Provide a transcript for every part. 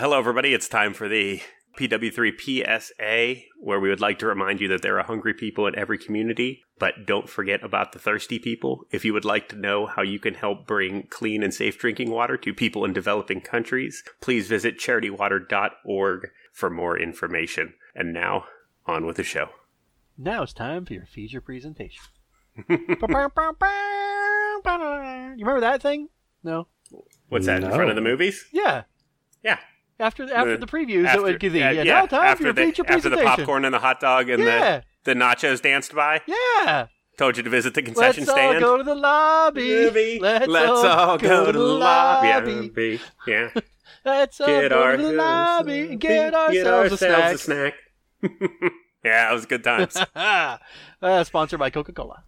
Hello, everybody. It's time for the PW3 PSA, where we would like to remind you that there are hungry people in every community, but don't forget about the thirsty people. If you would like to know how you can help bring clean and safe drinking water to people in developing countries, please visit charitywater.org for more information. And now, on with the show. Now it's time for your feature presentation. You remember that thing? No. What's that, in front of the movies? Yeah. Yeah. After the previews, it would give now time for your feature presentation. After the popcorn and the hot dog and the nachos danced by? Yeah. Told you to visit the concession stand. Let's all go to the lobby. Let's all go to the lobby. Yeah. Let's all go to the lobby and get ourselves a snack. Yeah, it was good times. Sponsored by Coca-Cola.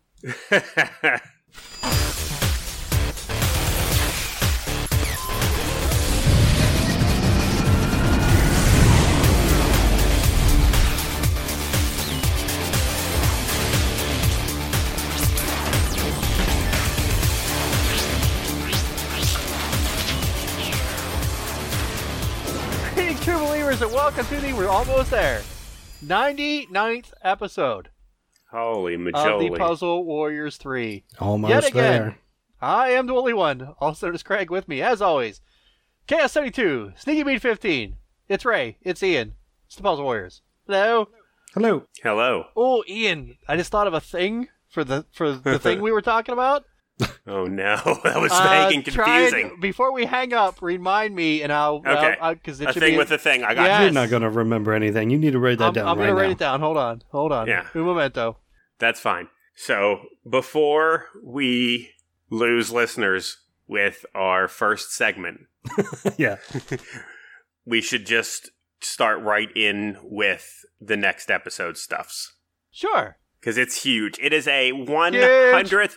True believers, and welcome to we're almost there, 99th episode. Holy majoli. Of the Puzzle Warriors 3. Almost Yet again, there. I am the only one, also known as Craig, with me, as always. Chaos72, Sneaky Beat 15. It's Ray, it's Ian, it's the Puzzle Warriors. Hello. Hello. Hello. Oh, Ian, I just thought of a thing for the thing we were talking about. Oh no, that was vague and confusing. Before we hang up, remind me, and I'll... Okay, because it a should thing be with a thing. I got Yes. you. You're not going to remember anything. You need to write that down I'm right going to now. write it down. Hold on. Yeah. Un momento. That's fine. So, before we lose listeners with our first segment, Yeah. we should just start right in with the next episode stuffs. Sure. Because it's huge. It is a 100th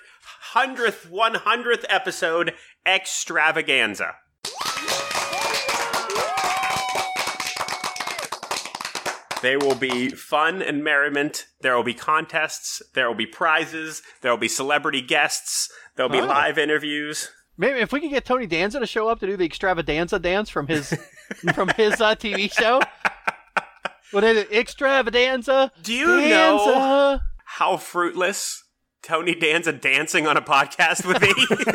episode extravaganza. There will be fun and merriment. There will be contests. There will be prizes. There will be celebrity guests. There will be live interviews. Maybe if we could get Tony Danza to show up to do the extravaganza dance from his TV show. What is it? Extravaganza. Do you know how fruitless Tony Danza dancing on a podcast would be?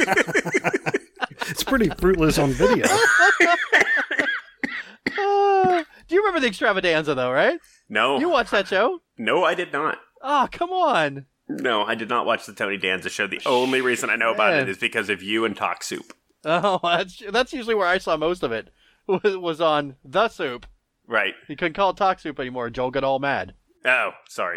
It's pretty fruitless on video. Do you remember the extravaganza, though, right? No. You watched that show? No, I did not. Oh, come on. No, I did not watch the Tony Danza show. The only reason I know about it is because of you and Talk Soup. Oh, that's usually where I saw most of it. Was on The Soup. Right. You couldn't call it Talk Soup anymore. Joel got all mad. Oh, sorry.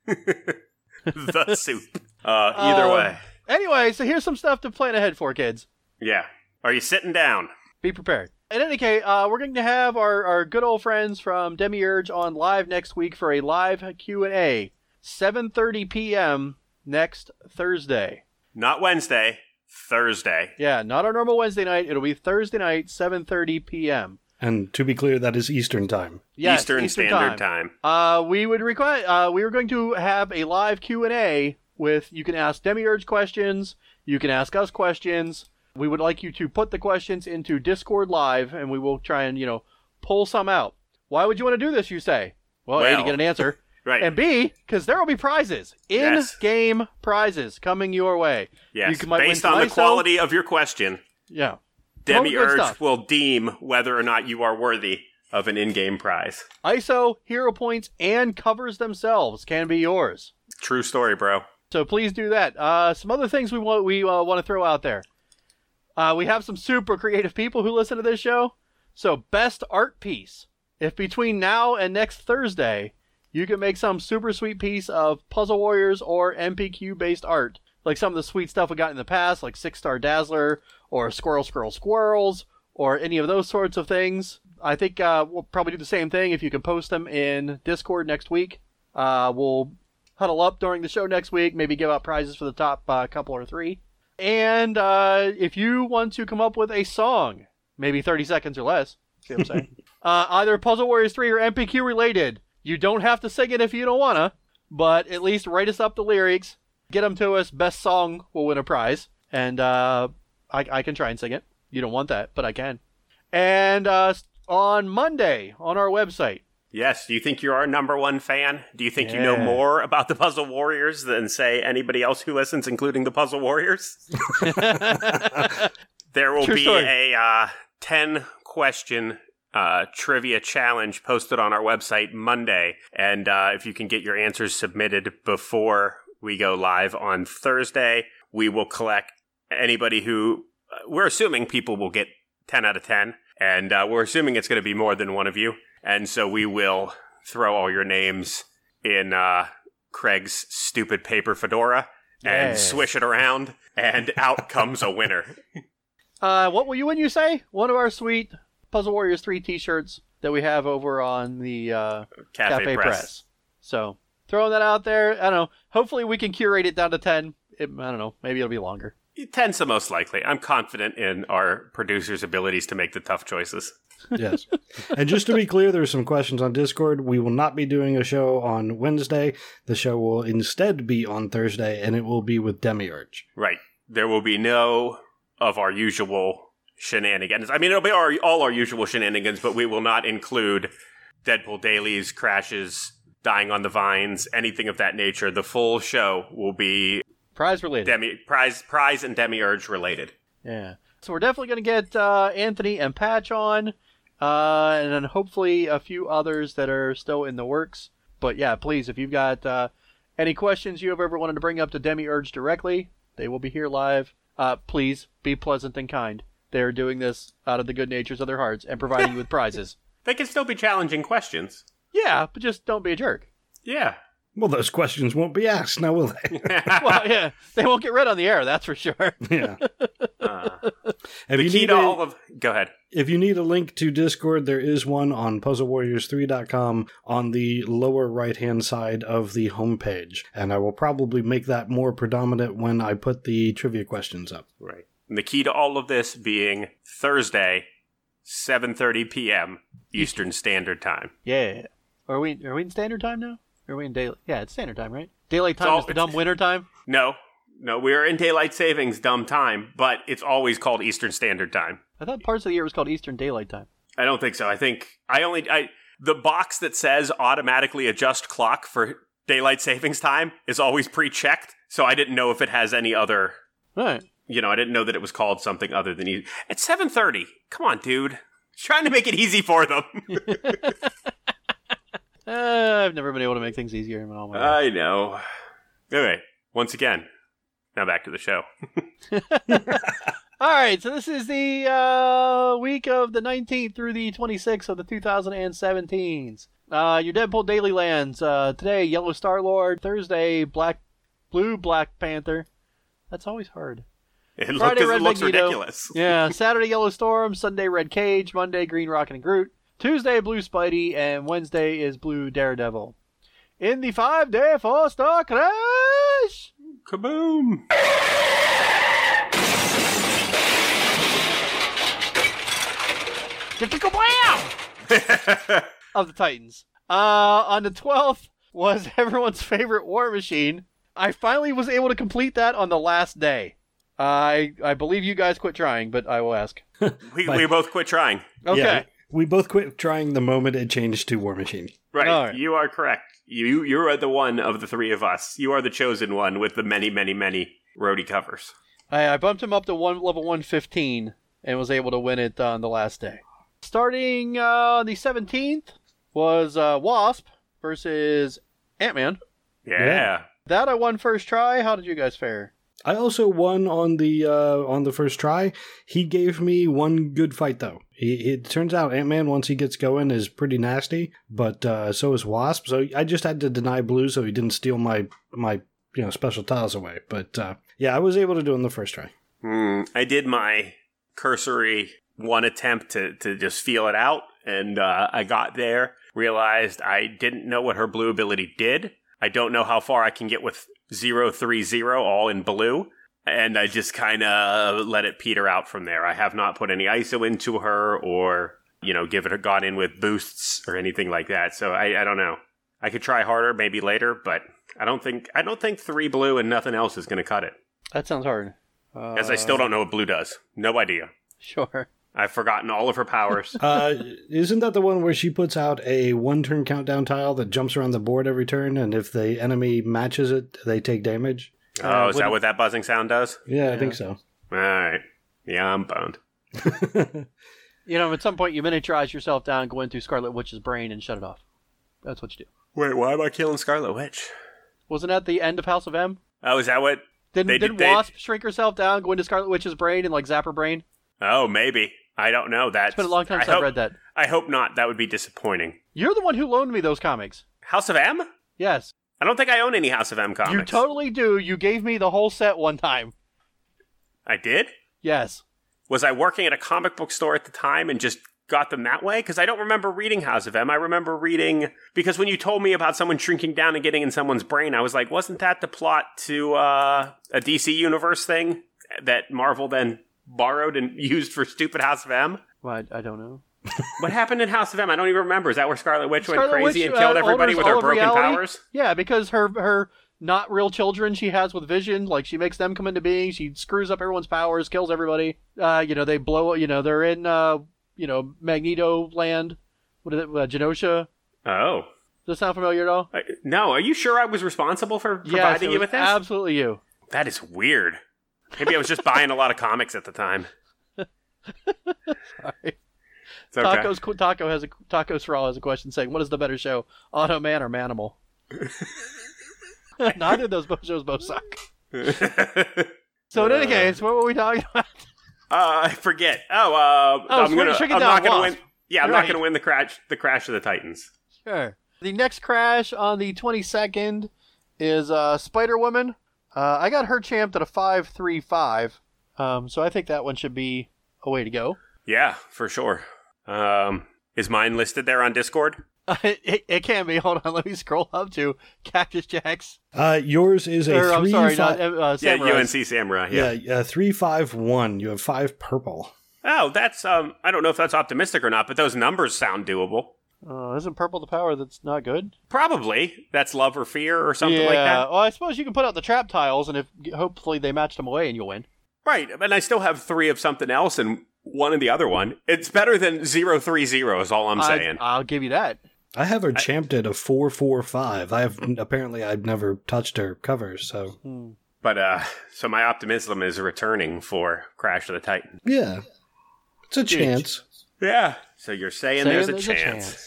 The Soup. Either way. Anyway, so here's some stuff to plan ahead for, kids. Yeah. Are you sitting down? Be prepared. In any case, we're going to have our good old friends from Demiurge on live next week for a live Q&A. 7:30 p.m. next Thursday. Not Wednesday. Thursday. Yeah, not our normal Wednesday night. It'll be Thursday night, 7:30 p.m. And to be clear, that is Eastern time. Yes, Eastern Standard Time. We were going to have a live Q&A with, you can ask Demiurge questions, you can ask us questions. We would like you to put the questions into Discord Live, and we will try and, pull some out. Why would you want to do this, you say? Well, A, to get an answer. Right. And B, because there will be prizes. In-game prizes coming your way. Yes. You might Based win on some the quality of your question, Yeah. Demiurge will deem whether or not you are worthy of an in-game prize. ISO, hero points, and covers themselves can be yours. True story, bro. So please do that. Some other things we want to throw out there. We have some super creative people who listen to this show. So best art piece. If between now and next Thursday, you can make some super sweet piece of Puzzle Warriors or MPQ-based art. Like some of the sweet stuff we got in the past, like 6-Star Dazzler, or Squirrels, or any of those sorts of things. I think we'll probably do the same thing if you can post them in Discord next week. We'll huddle up during the show next week, maybe give out prizes for the top couple or three. And if you want to come up with a song, maybe 30 seconds or less, see what I'm saying? Either Puzzle Warriors 3 or MPQ related. You don't have to sing it if you don't want to, but at least write us up the lyrics, get them to us. Best song will win a prize. And I can try and sing it. You don't want that, but I can. And on Monday on our website. Yes. Do you think you're our number one fan? Do you think you know more about the Puzzle Warriors than, say, anybody else who listens, including the Puzzle Warriors? There will be a 10-question trivia challenge posted on our website Monday. And if you can get your answers submitted before we go live on Thursday, we will collect anybody who... we're assuming people will get 10 out of 10. And we're assuming it's going to be more than one of you. And so we will throw all your names in Craig's stupid paper fedora and swish it around, and out comes a winner. What will you win, you say? One of our sweet Puzzle Warriors 3 t-shirts that we have over on the Cafe Press. So, throwing that out there. I don't know. Hopefully we can curate it down to 10. I don't know. Maybe it'll be longer. 10's the most likely. I'm confident in our producers' abilities to make the tough choices. Yes. And just to be clear, there's some questions on Discord. We will not be doing a show on Wednesday. The show will instead be on Thursday, and it will be with Demiurge. Right. There will be no of our usual shenanigans. I mean, it'll be all our usual shenanigans, but we will not include Deadpool dailies, crashes, dying on the vines, anything of that nature. The full show will be prize related. Prize and Demiurge related. Yeah. So we're definitely going to get Anthony and Patch on, and then hopefully a few others that are still in the works. But yeah, please, if you've got any questions you have ever wanted to bring up to Demiurge directly, they will be here live. Please be pleasant and kind. They're doing this out of the good natures of their hearts and providing you with prizes. They can still be challenging questions. Yeah, but just don't be a jerk. Yeah. Well, those questions won't be asked, now will they? Well, yeah, they won't get read on the air, that's for sure. Yeah. Go ahead. If you need a link to Discord, there is one on PuzzleWarriors3.com on the lower right-hand side of the homepage. And I will probably make that more predominant when I put the trivia questions up. Right. And the key to all of this being Thursday, 7:30 p.m. Eastern Standard Time. Yeah. Are we in Standard Time now? Or are we in daylight? Yeah, it's Standard Time, right? Daylight Time is the dumb winter time? No, we are in Daylight Savings dumb time, but it's always called Eastern Standard Time. I thought parts of the year was called Eastern Daylight Time. I don't think so. I think the box that says automatically adjust clock for Daylight Savings Time is always pre-checked, so I didn't know if it has any other... Right. You know, I didn't know that it was called something other than... It's 7:30. Come on, dude. Trying to make it easy for them. I've never been able to make things easier in all my life. I know. Okay, once again, now back to the show. All right, so this is the week of the 19th through the 26th of the 2017s. Your Deadpool Daily lands. Today, Yellow Star-Lord. Thursday, Blue Black Panther. That's always hard. It Friday, Red looks Magneto. ridiculous. Yeah, Saturday, Yellow Storm. Sunday, Red Cage. Monday, Green Rocket and Groot. Tuesday, Blue Spidey, and Wednesday is Blue Daredevil. In the 5-day 4-star crash! Kaboom! Of the Titans. On the 12th was everyone's favorite War Machine. I finally was able to complete that on the last day. I believe you guys quit trying, but I will ask. We both quit trying. Okay. Yeah, we both quit trying the moment it changed to War Machine. Right. You are correct. You are the one of the three of us. You are the chosen one with the many, many, many roadie covers. I bumped him up to level 115 and was able to win it on the last day. Starting on the 17th was Wasp versus Ant-Man. Yeah. That I won first try. How did you guys fare? I also won on the first try. He gave me one good fight, though. It turns out Ant-Man, once he gets going, is pretty nasty, but so is Wasp. So I just had to deny Blue so he didn't steal my special tiles away. But yeah, I was able to do it on the first try. I did my cursory one attempt to just feel it out, and I got there, realized I didn't know what her blue ability did. I don't know how far I can get with 0-3-0 all in blue, and I just kind of let it peter out from there. I have not put any ISO into her or, gone in with boosts or anything like that. So I don't know. I could try harder maybe later, but I don't think 3 blue and nothing else is going to cut it. That sounds hard. As I still don't know what blue does. No idea. Sure. I've forgotten all of her powers. Isn't that the one where she puts out a 1-turn countdown tile that jumps around the board every turn, and if the enemy matches it, they take damage? Oh, is that what that buzzing sound does? Yeah, I think so. All right. Yeah, I'm boned. At some point you miniaturize yourself down, go into Scarlet Witch's brain, and shut it off. That's what you do. Wait, why am I killing Scarlet Witch? Wasn't that the end of House of M? Oh, is that what? Didn't Wasp shrink herself down, go into Scarlet Witch's brain, and zap her brain? Oh, maybe. I don't know. It's been a long time since I've read that. I hope not. That would be disappointing. You're the one who loaned me those comics. House of M? Yes. I don't think I own any House of M comics. You totally do. You gave me the whole set one time. I did? Yes. Was I working at a comic book store at the time and just got them that way? Because I don't remember reading House of M. I remember reading... Because when you told me about someone shrinking down and getting in someone's brain, I was like, wasn't that the plot to a DC Universe thing that Marvel then borrowed and used for stupid House of M? Well, I don't know. What happened in House of M? I don't even remember. Is that where Scarlet Witch went crazy and killed everybody with her broken reality? powers? Yeah, because her not real children she has with Vision, she makes them come into being. She screws up everyone's powers, kills everybody. They blow. They're in Magneto land. What is it? Genosha. Oh. Does that sound familiar at all? No. Are you sure I was responsible for providing you with this? Absolutely you. That is weird. Maybe I was just buying a lot of comics at the time. Sorry. It's okay. Taco Straw has a question saying, "What is the better show, Auto Man or Manimal?" Neither of those shows both suck. So in any case, what were we talking about? I forget. I'm not going to win. Yeah, I'm not going to win the Crash of the Titans. Sure. The next crash on the 22nd is Spider-Woman. I got her champed at a 5.35, so I think that one should be a way to go. Yeah, for sure. Is mine listed there on Discord? It can be. Hold on, let me scroll up to Cactus Jacks. Yours is a 3. I'm sorry, not yeah, UNC Samurai. Yeah, 351. You have 5 purple. Oh, that's I don't know if that's optimistic or not, but those numbers sound doable. Isn't purple the power that's not good? Probably. That's love or fear or something like that. Well, I suppose you can put out the trap tiles, and hopefully they match them away, and you'll win. Right, and I still have 3 of something else and 1 in the other one. It's better than 030 is all I'm saying. I'll give you that. I have her champed at a 445. I've never touched her covers, so. But so my optimism is returning for Crash of the Titan. Yeah, it's a chance. Yeah. So you're saying there's a chance.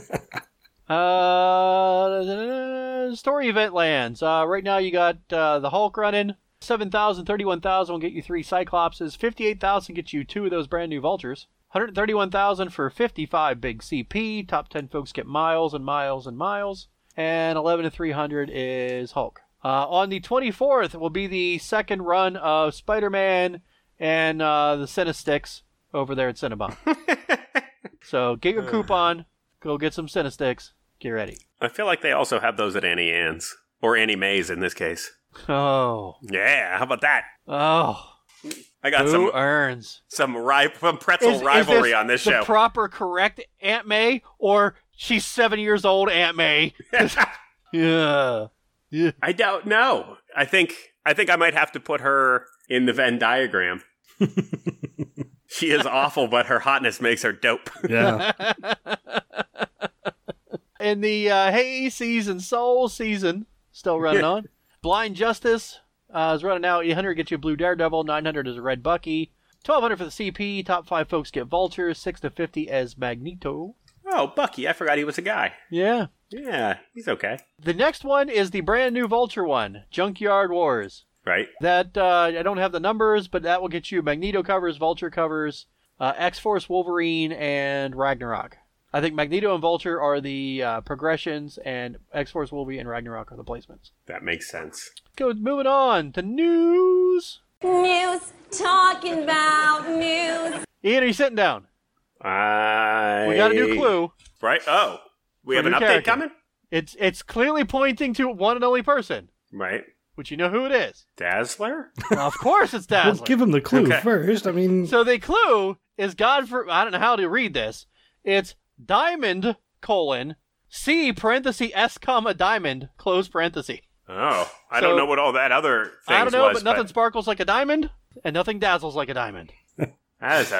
Story event lands. Right now you got the Hulk running. 7,000, 31,000 will get you 3 Cyclopses. 58,000 gets you 2 of those brand new Vultures. 131,000 for 55 big CP. Top 10 folks get miles and miles and miles. And 11,300 is Hulk. On the 24th will be the second run of Spider-Man and the Cinesticks over there at Cinnabon. So get your coupon. Go get some Cinesticks. Get ready. I feel like they also have those at Annie Ann's. Or Annie Mae's in this case. Oh. Yeah, how about that? Oh. I got Who earns? Some pretzel rivalry on this show. The proper correct Aunt May, or she's 7 years old Aunt May? Yeah. I don't know. I think I might have to put her in the Venn diagram. She is awful, but her hotness makes her dope. Yeah. In the Hey Season Soul season, still running on. Blind Justice is running out. 800 gets you a Blue Daredevil. 900 is a Red Bucky. 1,200 for the CP. Top 5 folks get Vultures. 6 to 50 as Magneto. Oh, Bucky. I forgot he was a guy. Yeah. Yeah, he's okay. The next one is the brand new Vulture one. Junkyard Wars. Right. That, I don't have the numbers, but that will get you Magneto covers, Vulture covers, X-Force Wolverine, and Ragnarok. I think Magneto and Vulture are the progressions, and X-Force Wolverine and Ragnarok are the placements. That makes sense. Moving on to news. News. Talking about news. Ian, are you sitting down? We got a new clue. Right? Oh. We have an update coming? It's clearly pointing to one and only person. Right. Which you know who it is. Dazzler? Of course it's Dazzler. Let's give him the clue first. I mean... So the clue is I don't know how to read this. It's Diamond, C, S, Diamond, close parenthesis. Oh. I don't know what all that other thing was. I don't know, but nothing sparkles like a diamond, and nothing dazzles like a diamond. That is a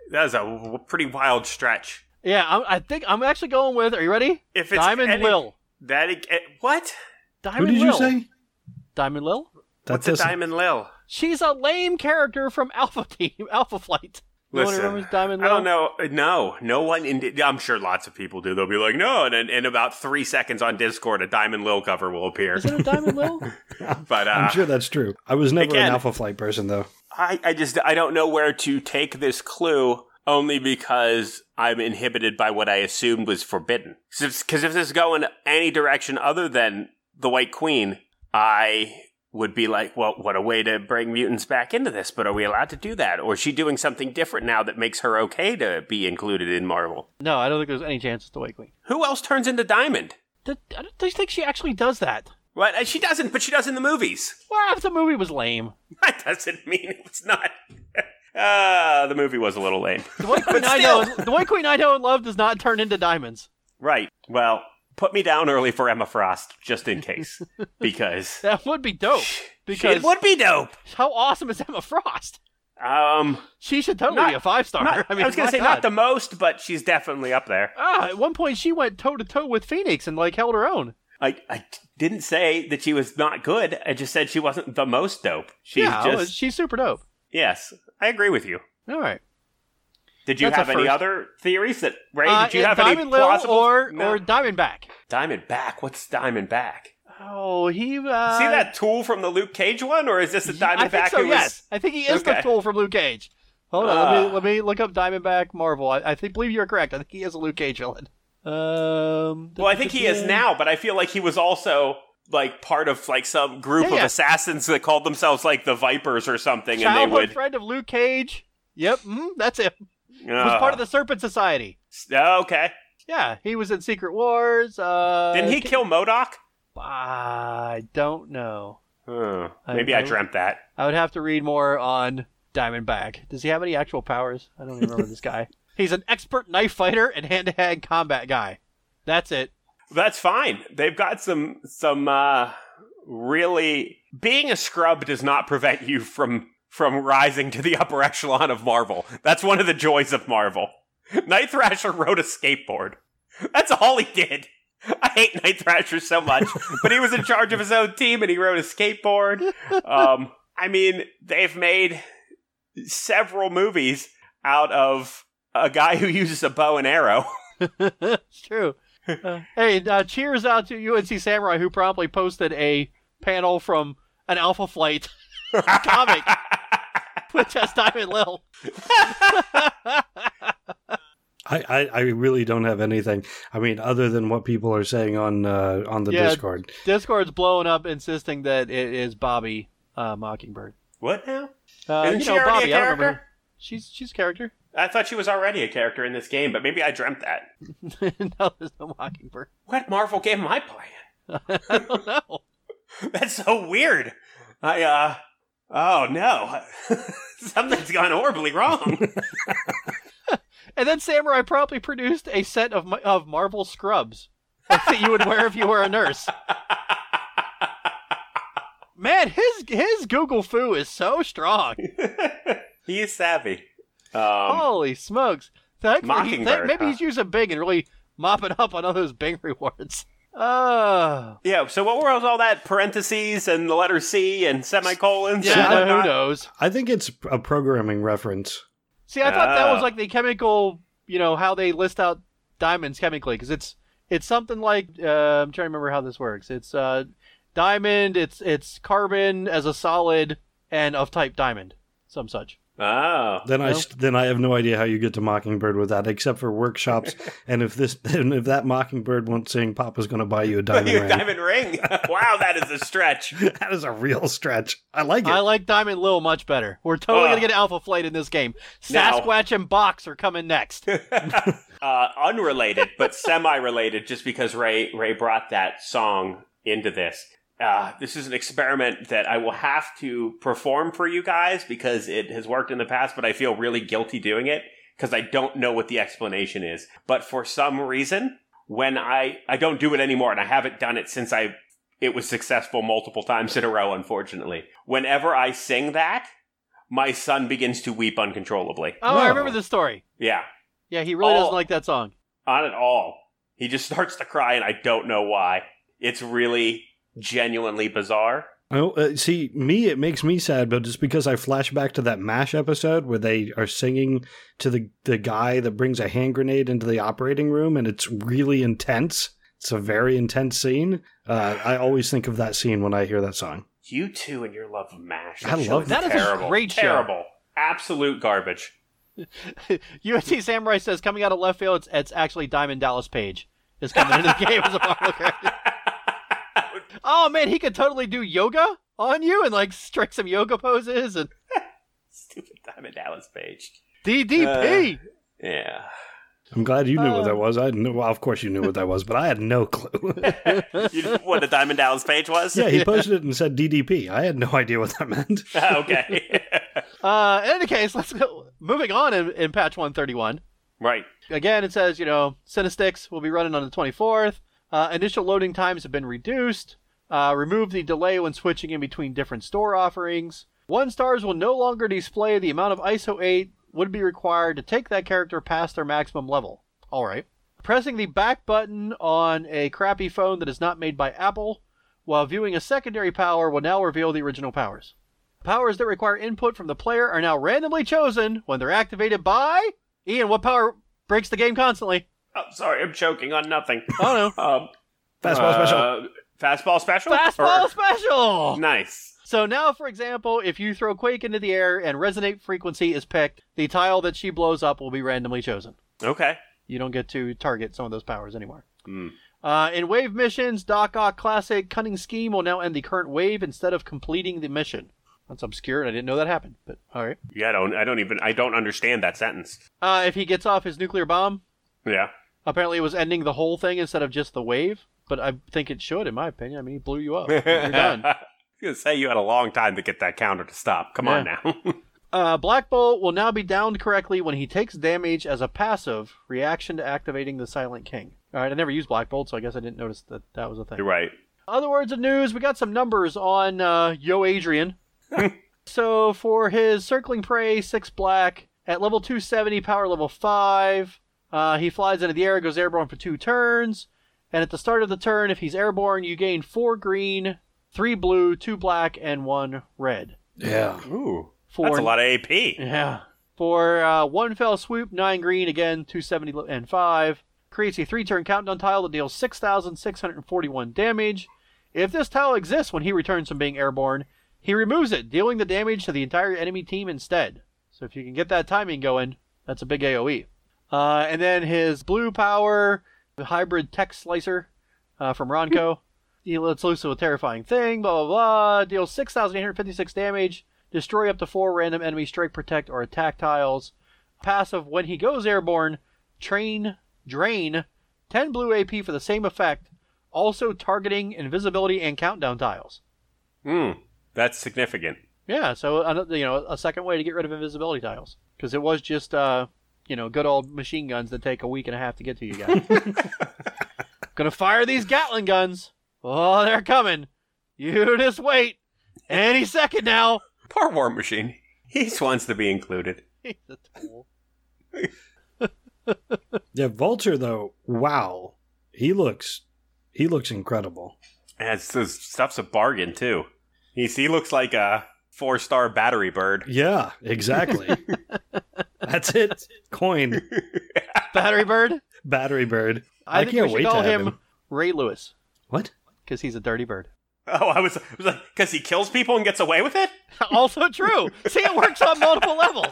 That was a pretty wild stretch. Yeah, I think I'm actually going with. Are you ready? If it's Diamond Lil. What? Diamond Who did Lil. you say? Diamond Lil. What's a Diamond Lil? She's a lame character from Alpha Flight. No one remembers Diamond Lil? I don't know. No one. I'm sure lots of people do. They'll be like, no, and in about 3 seconds on Discord, a Diamond Lil cover will appear. Is it a Diamond Lil? But I'm sure that's true. I was never again, an Alpha Flight person, though. I don't know where to take this clue, only because I'm inhibited by what I assumed was forbidden. Because if this is going any direction other than the White Queen, I would be like, well, what a way to bring mutants back into this, but are we allowed to do that? Or is she doing something different now that makes her okay to be included in Marvel? No, I don't think there's any chance it's the White Queen. Who else turns into Diamond? I don't think she actually does that. What? She doesn't, but she does in the movies. Well, if the movie was lame. That doesn't mean it's not. The movie was a little lame. The White Queen the White Queen I know and love does not turn into diamonds. Right. Well, put me down early for Emma Frost, just in case. Because that would be dope. Because it would be dope. How awesome is Emma Frost? She should totally be a 5-star. I was going to say not the most, but she's definitely up there. At one point she went toe-to-toe with Phoenix and held her own. I didn't say that she was not good. I just said she wasn't the most dope. She's super dope. Yes, I agree with you. All right. Did you have any other theories that Ray? Did you have Diamond any Lil plausible or Diamondback? Diamondback. What's Diamondback? Oh, he see that tool from the Luke Cage one, or is this a Diamondback? I think so. Yes, I think he is the tool from Luke Cage. Hold on, let me look up Diamondback Marvel. I believe you're correct. I think he is a Luke Cage villain. Well, I think he is now, but I feel like he was also part of some group of assassins that called themselves the Vipers or something, Childhood and they would friend of Luke Cage. Yep, that's him. Was part of the Serpent Society. Okay. Yeah, he was in Secret Wars. Didn't he kill MODOK? I don't know. Maybe I dreamt that. I would have to read more on Diamondback. Does he have any actual powers? I don't even remember this guy. He's an expert knife fighter and hand-to-hand combat guy. That's it. That's fine. They've got some really... Being a scrub does not prevent you from rising to the upper echelon of Marvel. That's one of the joys of Marvel. Night Thrasher rode a skateboard. That's all he did. I hate Night Thrasher so much, but he was in charge of his own team and he rode a skateboard. I mean, they've made several movies out of a guy who uses a bow and arrow. It's true. Hey, cheers out to UNC Samurai, who promptly posted a panel from an Alpha Flight comic with just Diamond Lil. I really don't have anything. I mean, other than what people are saying on the Discord. Discord's blowing up, insisting that it is Bobby Mockingbird. What now? Isn't she already Bobby, a character? She's a character. I thought she was already a character in this game, but maybe I dreamt that. No, there's no Mockingbird. What Marvel game am I playing? I don't know. That's so weird. Oh no. Something's gone horribly wrong. And then Samurai promptly produced a set of Marvel scrubs that you would wear if you were a nurse. Man, his Google foo is so strong. He is savvy. Holy smokes. Mockingbird. Maybe he's using Bing and really mopping up on all those Bing rewards. Yeah, so what were all that? Parentheses and the letter C and semicolons? Yeah, who knows? I think it's a programming reference. See, I thought that was the chemical, how they list out diamonds chemically, because it's something like, I'm trying to remember how this works. It's diamond, it's carbon as a solid, and of type diamond, some such. Oh. Then I have no idea how you get to Mockingbird with that, except for workshops. And if that Mockingbird won't sing, Papa's going to buy you a diamond ring. Diamond ring? Wow, that is a stretch. That is a real stretch. I like it. I like Diamond Lil much better. We're totally going to get Alpha Flight in this game. Sasquatch and Box are coming next. Unrelated, but semi-related, just because Ray brought that song into this. This is an experiment that I will have to perform for you guys because it has worked in the past, but I feel really guilty doing it because I don't know what the explanation is. But for some reason, when I don't do it anymore, and I haven't done it since it was successful multiple times in a row, unfortunately. Whenever I sing that, my son begins to weep uncontrollably. Oh, I remember this story. Yeah. Yeah, he really doesn't like that song. Not at all. He just starts to cry, and I don't know why. It's really genuinely bizarre. Oh, see, it makes me sad, but it's because I flash back to that MASH episode where they are singing to the guy that brings a hand grenade into the operating room, and it's really intense. It's a very intense scene. I always think of that scene when I hear that song. You two and your love of MASH. I love that. That is a great show. Terrible. Absolute garbage. UNT Samurai says, coming out of left field, it's actually Diamond Dallas Page is coming into the game as a Marvel character. Oh man, he could totally do yoga on you and like strike some yoga poses and stupid Diamond Dallas Page. DDP. Yeah. I'm glad you knew what that was. I didn't know. Well, of course you knew what that was, but I had no clue. You knew what a Diamond Dallas Page was? Yeah, he posted it and said DDP. I had no idea what that meant. Okay. In any case, let's go. Moving on in patch 131. Right. Again, it says, Cinestics will be running on the 24th. Initial loading times have been reduced. Remove the delay when switching in between different store offerings. 1-stars will no longer display the amount of ISO 8 would be required to take that character past their maximum level. Alright. Pressing the back button on a crappy phone that is not made by Apple while viewing a secondary power will now reveal the original powers. Powers that require input from the player are now randomly chosen when they're activated by... Ian, what power breaks the game constantly? Oh, sorry, I'm choking on nothing. Oh no. Fastball special. Fastball special? Fastball special! Nice. So now, for example, if you throw Quake into the air and Resonate Frequency is picked, the tile that she blows up will be randomly chosen. Okay. You don't get to target some of those powers anymore. Mm. In wave missions, Doc Ock Classic Cunning Scheme will now end the current wave instead of completing the mission. That's obscure, and I didn't know that happened, but alright. Yeah, I don't understand that sentence. If he gets off his nuclear bomb, yeah. Apparently it was ending the whole thing instead of just the wave, but I think it should, in my opinion. I mean, he blew you up. You're done. I was going to say you had a long time to get that counter to stop. Come on now. Black Bolt will now be downed correctly when he takes damage as a passive reaction to activating the Silent King. Alright, I never used Black Bolt, so I guess I didn't notice that was a thing. You're right. Other words of news, we got some numbers on Yo Adrian. So for his Circling Prey, 6 black, at level 270, power level 5, he flies into the air, goes airborne for 2 turns, and at the start of the turn, if he's airborne, you gain 4 green, 3 blue, 2 black, and 1 red. Yeah. Ooh, that's a lot of AP. Yeah. For 1 fell swoop, 9 green, again, 270 and 5, creates a 3-turn countdown tile that deals 6,641 damage. If this tile exists when he returns from being airborne, he removes it, dealing the damage to the entire enemy team instead. So if you can get that timing going, that's a big AoE. And then his blue power, the hybrid tech slicer from Ronco. He lets loose a terrifying thing, blah, blah, blah. Deals 6,856 damage. Destroy up to 4 random enemy strike, protect, or attack tiles. Passive, when he goes airborne, drain 10 blue AP for the same effect. Also targeting invisibility and countdown tiles. That's significant. Yeah, so a second way to get rid of invisibility tiles. Because it was just, good old machine guns that take a week and a half to get to you guys. Gonna fire these Gatling guns. Oh, they're coming. You just wait. Any second now. Poor War Machine. He just wants to be included. He's a tool. Yeah, Vulture, though, wow. He looks incredible. And this stuff's a bargain, too. He looks like a 4-star battery bird. Yeah, exactly. That's it. Coined. Battery bird? Battery bird. I think can't we wait should call to have him Ray Lewis. What? Because he's a dirty bird. Oh, I was like, because he kills people and gets away with it? Also true. See, it works on multiple levels.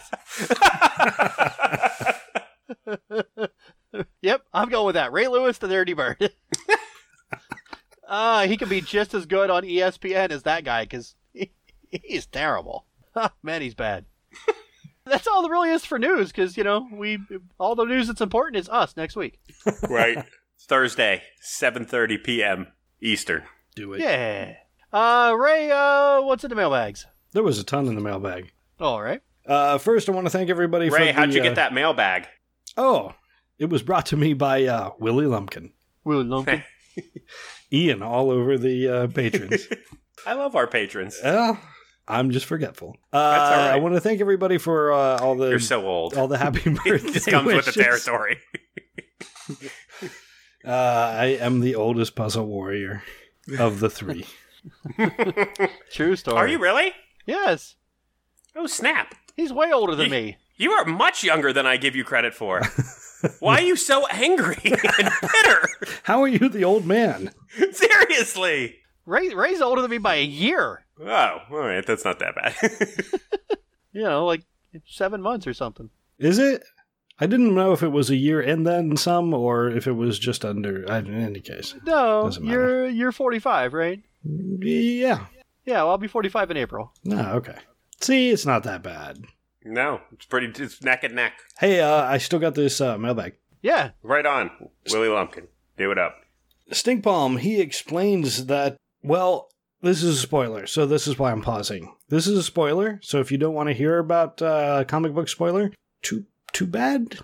Yep, I'm going with that. Ray Lewis, the dirty bird. He could be just as good on ESPN as that guy, because he's terrible. Man, he's bad. That's all there really is for news, because, all the news that's important is us next week. Right. Thursday, 7:30 p.m. Eastern. Do it. Yeah. Ray, what's in the mailbags? There was a ton in the mailbag. All right. First, I want to thank everybody for Ray, how'd you get that mailbag? Oh, it was brought to me by Willie Lumpkin. Willie Lumpkin. Ian all over the patrons. I love our patrons. Well, I'm just forgetful. That's all right. I want to thank everybody for all the You're so old. all the happy birthday It just comes with the wishes. territory. I am the oldest puzzle warrior of the three. True story. Are you really? Yes. Oh, snap. He's way older than me. You are much younger than I give you credit for. Why are you so angry and bitter? How are you the old man? Seriously. Ray's older than me by a year. Oh, all right. That's not that bad. You know, like 7 months or something. Is it? I didn't know if it was a year and then some, or if it was just under. In any case, No, Doesn't matter. you're 45, right? yeah. Yeah, well, I'll be 45 in April. No, okay. See, it's not that bad. No, it's neck and neck. Hey, I still got this mailbag. Yeah. Right on. Willie Lumpkin. Do it up. Stink Palm, he explains that, well, this is a spoiler, so this is why I'm pausing. This is a spoiler, so if you don't want to hear about comic book spoiler, too bad.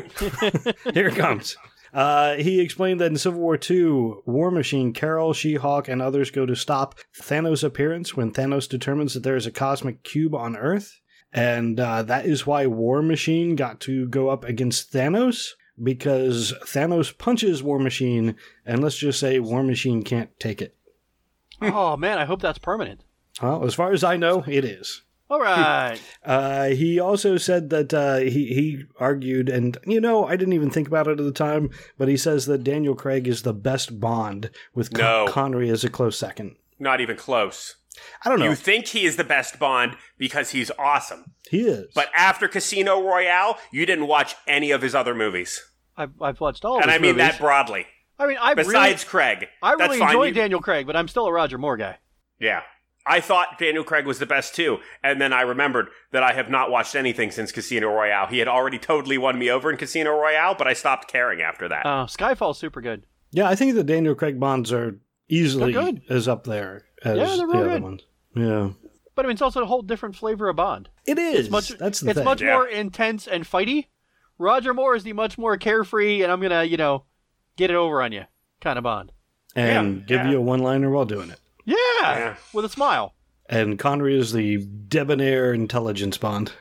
Here it comes. He explained that in Civil War II, War Machine, Carol, She-Hulk, and others go to stop Thanos' appearance when Thanos determines that there is a cosmic cube on Earth. And that is why War Machine got to go up against Thanos, because Thanos punches War Machine, and let's just say War Machine can't take it. Oh, man, I hope that's permanent. Well, as far as I know, it is. All right. He also said that he argued, and I didn't even think about it at the time, but he says that Daniel Craig is the best Bond, with No. Connery as a close second. Not even close. I don't know. You think he is the best Bond because he's awesome. He is. But after Casino Royale, you didn't watch any of his other movies. I've watched all of And his I mean movies. that broadly. I mean, I Besides Craig. really That's fine. enjoy Daniel Craig, but I'm still a Roger Moore guy. Yeah. I thought Daniel Craig was the best too, and then I remembered that I have not watched anything since Casino Royale. He had already totally won me over in Casino Royale, but I stopped caring after that. Skyfall's super good. Yeah, I think the Daniel Craig Bonds are easily They're good. as up there as Yeah, they're the real other good. ones. Yeah. But I mean, it's also a whole different flavor of Bond. It is. It's That's the thing. much Yeah. more intense and fighty. Roger Moore is the much more carefree, and I'm gonna, get it over on you kind of Bond. and give yeah. you a one-liner while doing it. Yeah, with a smile. And Connery is the debonair intelligence Bond.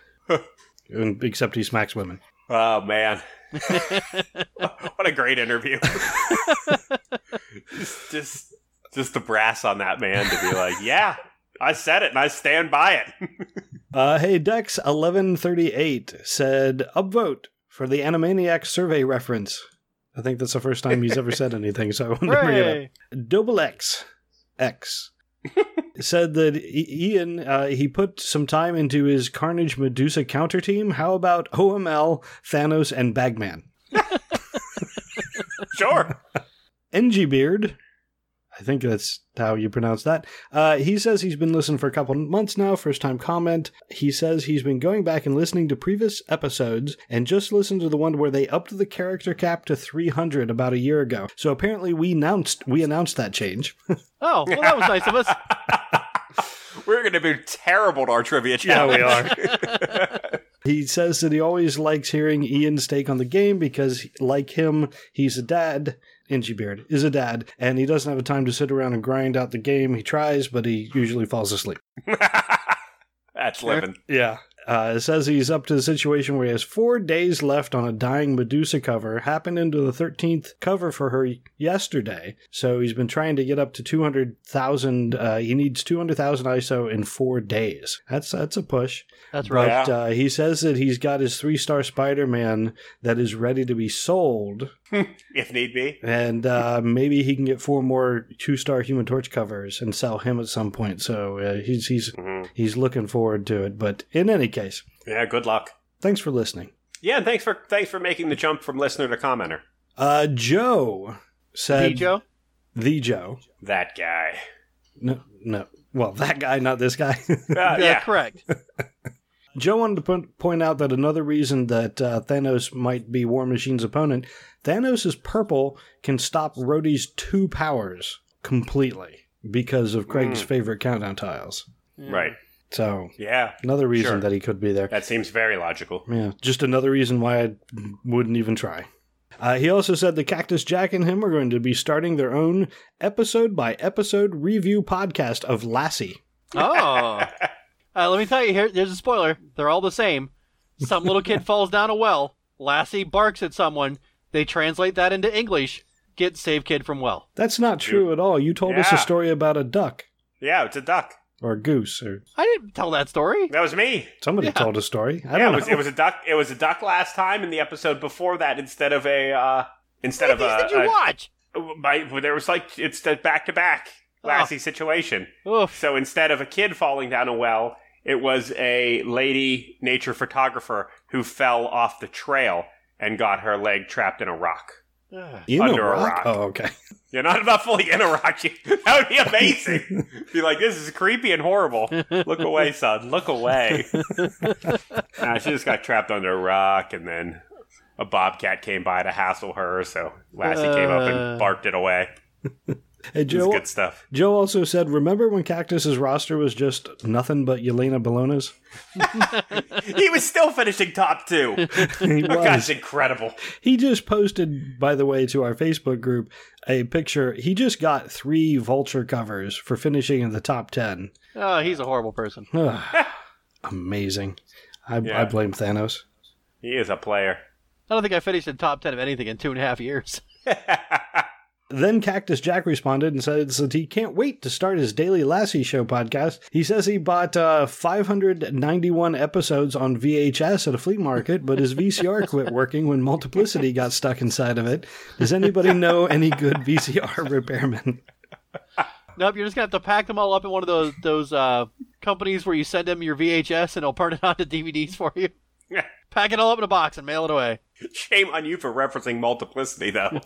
Except he smacks women. Oh, man. What a great interview. just the brass on that man to be like, yeah, I said it and I stand by it. Hey, Dex1138 said, upvote for the Animaniacs survey reference. I think that's the first time he's ever said anything, so I wanted to bring it Hooray! up. Double X said that Ian, he put some time into his Carnage Medusa counter team. How about OML, Thanos, and Bagman? Sure. NG Beard, I think that's how you pronounce that. He says he's been listening for a couple months now, first time comment. He says he's been going back and listening to previous episodes and just listened to the one where they upped the character cap to 300 about a year ago. So apparently we announced that change. Oh, well, that was nice of us. We're going to be terrible at our trivia challenge. are. He says that he always likes hearing Ian's take on the game because, like him, he's a dad. NG Beard is a dad, and he doesn't have the time to sit around and grind out the game. He tries, but he usually falls asleep. That's living. Yeah. It says he's up to the situation where he has 4 days left on a dying Medusa cover. Happened into the 13th cover for her yesterday. So he's been trying to get up to 200,000. He needs 200,000 ISO in 4 days. That's a push. That's right. But he says that he's got his 3-star Spider-Man that is ready to be sold. If need be. And maybe he can get 4 more 2-star Human Torch covers and sell him at some point. So he's looking forward to it. But in any case, Yeah, good luck. thanks for listening. Yeah, and thanks for making the jump from listener to commenter. Joe said... Joe? The Joe. That guy. No. Well, that guy, not this guy. Yeah. Correct. Joe wanted to point out that another reason that Thanos might be War Machine's opponent, Thanos' purple can stop Rhodey's 2 powers completely because of Craig's favorite countdown tiles. Right. So, Yeah. another reason Sure. that he could be there. That seems very logical. Yeah, just another reason why I wouldn't even try. He also said the Cactus Jack and him are going to be starting their own episode-by-episode review podcast of Lassie. Oh. Let me tell you, here's a spoiler. They're all the same. Some little kid falls down a well. Lassie barks at someone. They translate that into English. Get save kid from well. That's not true at all. You told us a story about a duck. Yeah, it's a duck. Or a goose. Or I didn't tell that story. That was me. somebody told a story. I Yeah, don't know. it was a duck. It was a duck last time. In the episode before that, instead of a What did you watch? there was like it's the back-to-back Lassie situation. Oof. So instead of a kid falling down a well, it was a lady nature photographer who fell off the trail and got her leg trapped in a rock. In under a a rock? rock. Oh, okay. You're not fully in a rock. That would be amazing. Be like, this is creepy and horrible. Look away, son. Look away. Nah, she just got trapped under a rock, and then a bobcat came by to hassle her, so Lassie came up and barked it away. Hey, It was Joe, good stuff. Joe also said, remember when Cactus's roster was just nothing but Yelena Bellona's? He was still finishing top 2. He Oh, God, it's was. incredible. He just posted, by the way, to our Facebook group, a picture. He just got 3 Vulture covers for finishing in the top 10. Oh, he's a horrible person. Amazing. I Yeah. blame Thanos. He is a player. I don't think I finished in top 10 of anything in 2.5 years. Then Cactus Jack responded and said that he can't wait to start his Daily Lassie Show podcast. He says he bought 591 episodes on VHS at a flea market, but his VCR quit working when Multiplicity got stuck inside of it. Does anybody know any good VCR repairmen? Nope, you're just going to have to pack them all up in one of those companies where you send them your VHS and it'll turn it onto DVDs for you. Pack it all up in a box and mail it away. Shame on you for referencing Multiplicity, though.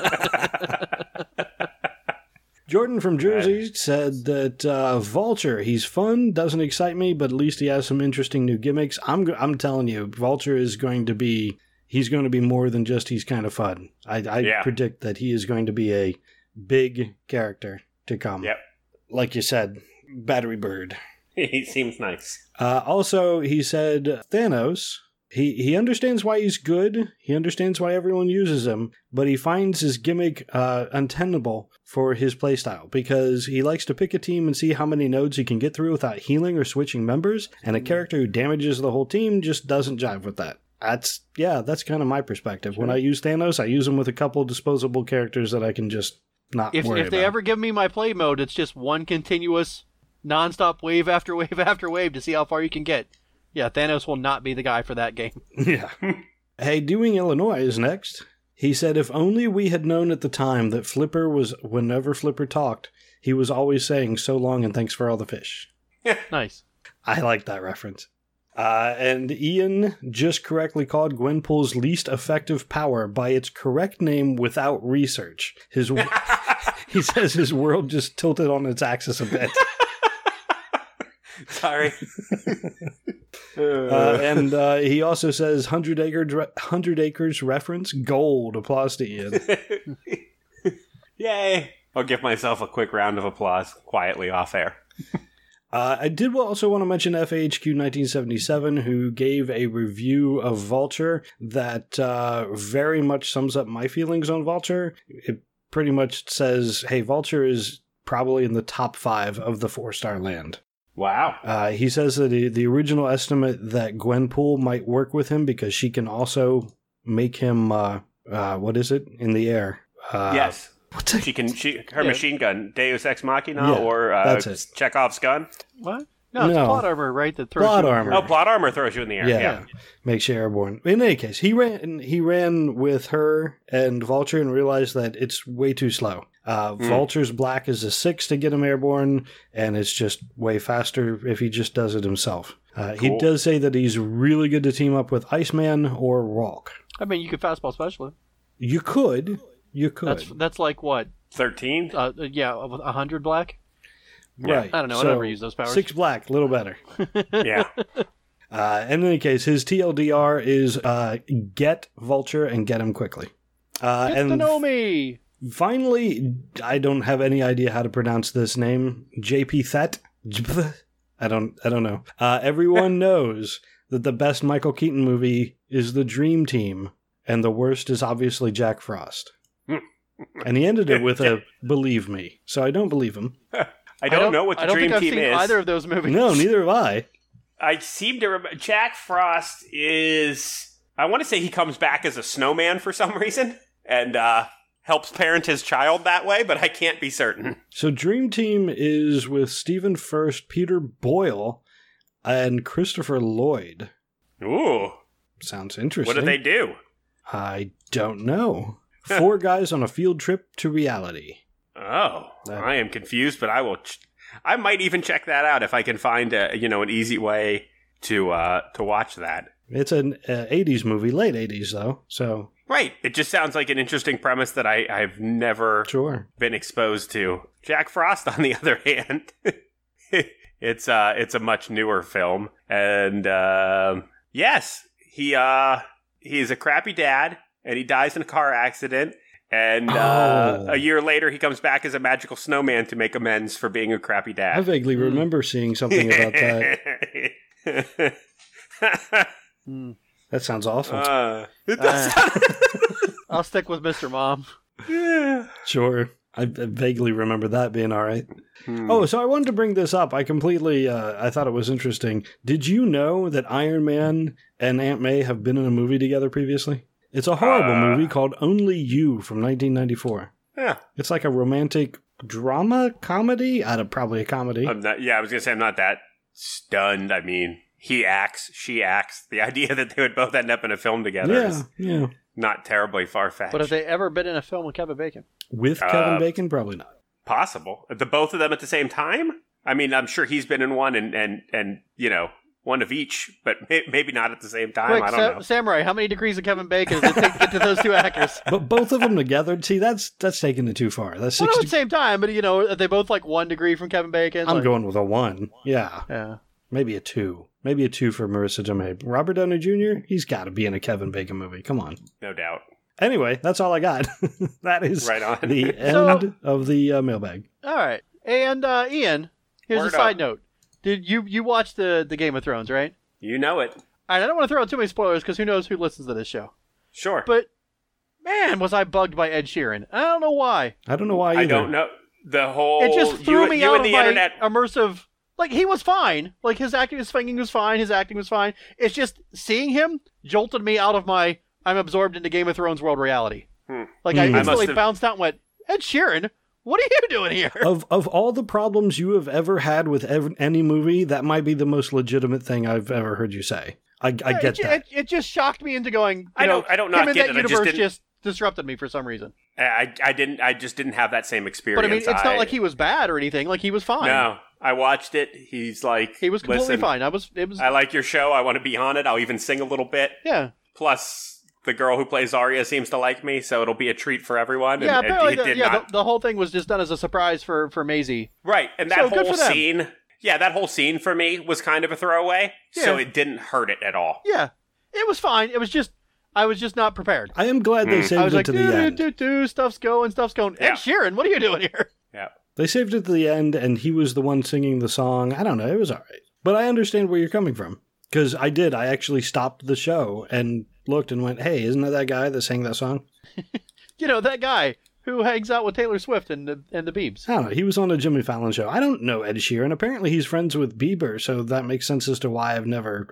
Jordan from Jersey said that Vulture, he's fun, doesn't excite me, but at least he has some interesting new gimmicks. I'm telling you, Vulture is going to be, he's going to be more than just he's kind of fun. I predict that he is going to be a big character to come. Yep. Like you said, Battery Bird. He seems nice. Also, he said Thanos, he understands why he's good, he understands why everyone uses him, but he finds his gimmick untenable for his playstyle, because he likes to pick a team and see how many nodes he can get through without healing or switching members, and a character who damages the whole team just doesn't jive with that. That's kind of my perspective. When I use Thanos, I use him with a couple disposable characters that I can just not worry If they about. ever give me my play mode, it's just one continuous, non-stop wave after wave after wave to see how far you can get. Yeah, Thanos will not be the guy for that game. Yeah. Hey, Doing Illinois is next. He said, if only we had known at the time that Flipper was, whenever Flipper talked, he was always saying so long and thanks for all the fish. Nice. I like that reference. And Ian just correctly called Gwenpool's least effective power by its correct name without research. He says his world just tilted on its axis a bit. Sorry. And he also says 100 acres reference gold. Applause to Ian. Yay. I'll give myself a quick round of applause quietly off air. I did also want to mention FAHQ 1977, who gave a review of Vulture that very much sums up my feelings on Vulture. It pretty much says, hey, Vulture is probably in the top 5 of the 4-star land. Wow. He says that the original estimate that Gwenpool might work with him because she can also make him, what is it, in the air. Yes. What's that? Her machine gun, Deus Ex Machina, Yeah, or that's it. Chekhov's gun. What? No, it's No. plot armor, right? That throws Plot you- armor. Oh, plot armor throws you in the air. Yeah, makes you airborne. In any case, he ran with her and Vulture and realized that it's way too slow. Vulture's black is a 6 to get him airborne, and it's just way faster if he just does it himself. He Cool. does say that he's really good to team up with Iceman or Ralk. I mean, you could fastball special him. You could. That's like what? 13? Yeah, 100 black. Right. I don't know. I never use those powers. 6 black, little better. Yeah. In any case, his TLDR is get Vulture and get him quickly. Get to know me. Finally, I don't have any idea how to pronounce this name. JP Thet? I don't know. Everyone knows that the best Michael Keaton movie is The Dream Team, and the worst is obviously Jack Frost. And he ended it with a believe me. So I don't believe him. I don't know what the I don't Dream think I've Team seen is. either of those movies. No, neither have I. I seem to remember Jack Frost is. I want to say he comes back as a snowman for some reason and helps parent his child that way, but I can't be certain. So Dream Team is with Stephen Furst, Peter Boyle, and Christopher Lloyd. Ooh. Sounds interesting. What do they do? I don't know. 4 guys on a field trip to reality. Oh, I am confused, but I will. I might even check that out if I can find an easy way to watch that. It's an 80s movie, late 80s though. So right, it just sounds like an interesting premise that I've never been exposed to. Jack Frost, on the other hand, it's a much newer film, and yes, he is a crappy dad, and he dies in a car accident. And a year later, he comes back as a magical snowman to make amends for being a crappy dad. I vaguely remember seeing something about that. That sounds awful. It does sound... I'll stick with Mr. Mom. Sure. I vaguely remember that being all right. Oh, so I wanted to bring this up. I completely, I thought it was interesting. Did you know that Iron Man and Aunt May have been in a movie together previously? It's a horrible movie called Only You from 1994. Yeah. It's like a romantic drama comedy? Probably a comedy. I was going to say, I'm not that stunned. I mean, he acts, she acts. The idea that they would both end up in a film together is not terribly far-fetched. But have they ever been in a film with Kevin Bacon? With Kevin Bacon? Probably not. Possible. The both of them at the same time? I mean, I'm sure he's been in one and one of each, but maybe not at the same time. Quick, I don't know. Samurai, how many degrees of Kevin Bacon does it take to get to those two actors? But both of them together, see, that's taking it too far. That's 60. Well, at the same time, but are they both like 1 degree from Kevin Bacon? I'm going with a 1. Yeah. Maybe a 2. Maybe a 2 for Marissa Tomei. Robert Downey Jr., he's got to be in a Kevin Bacon movie. Come on. No doubt. Anyway, that's all I got. That is right on. The end of the mailbag. All right. And Ian, here's a side note. Did you watch the Game of Thrones, right? You know it. All right, I don't want to throw out too many spoilers because who knows who listens to this show. Sure. But, man, was I bugged by Ed Sheeran. I don't know why. I don't know why either. I don't know. The whole... It just threw me out of my internet... immersive... Like, he was fine. Like, his singing was fine. His acting was fine. It's just seeing him jolted me out of my I'm absorbed into Game of Thrones world reality. Like, I instantly bounced out and went, Ed Sheeran? What are you doing here? Of all the problems you have ever had with any movie, that might be the most legitimate thing I've ever heard you say. I get that. It just shocked me into going. I don't not get it. That universe just disrupted me for some reason. I just didn't have that same experience. But I mean, it's not like he was bad or anything. Like, he was fine. No, I watched it. He's like, he was completely fine. I like your show. I want to be on it. I'll even sing a little bit. Yeah. Plus, the girl who plays Arya seems to like me, so it'll be a treat for everyone. Yeah, the whole thing was just done as a surprise for Maisie. Right, and that whole scene, that whole scene for me was kind of a throwaway, so it didn't hurt it at all. Yeah, it was fine. It was just, I was just not prepared. I am glad they saved it to the end. Stuff's going. Yeah. Ed Sheeran, what are you doing here? Yeah. They saved it to the end, and he was the one singing the song. I don't know, it was all right. But I understand where you're coming from. Because I actually stopped the show and looked and went, hey, isn't that guy that sang that song? That guy who hangs out with Taylor Swift and the Biebs. I don't know. He was on a Jimmy Fallon show. I don't know Ed Sheeran. Apparently he's friends with Bieber, so that makes sense as to why I've never...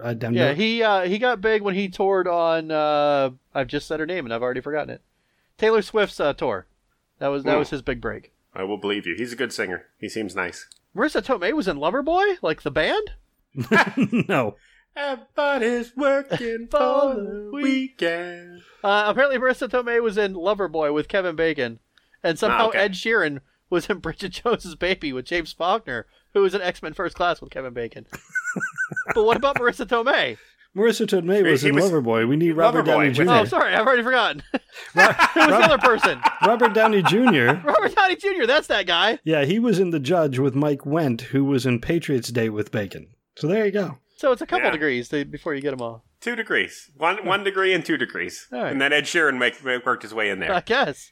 he got big when he toured on... I've just said her name and I've already forgotten it. Taylor Swift's tour. That was his big break. I will believe you. He's a good singer. He seems nice. Marissa Tomei was in Loverboy? Like the band? No. Everybody's working for the weekend. Apparently Marissa Tomei was in Loverboy with Kevin Bacon. And somehow Ed Sheeran was in Bridget Jones's Baby with James Faulkner, who was in X-Men First Class with Kevin Bacon. But what about Marissa Tomei? Marissa Tomei was in Loverboy. We need Robert Downey Jr. Oh, sorry, I've already forgotten. Who was the other person? Robert Downey Jr. Robert Downey Jr., that's that guy. Yeah, he was in The Judge with Mike Wendt, who was in Patriots Day with Bacon. So there you go. So it's a couple degrees before you get them all. 2 degrees. One degree and 2 degrees. Right. And then Ed Sheeran worked his way in there. I guess.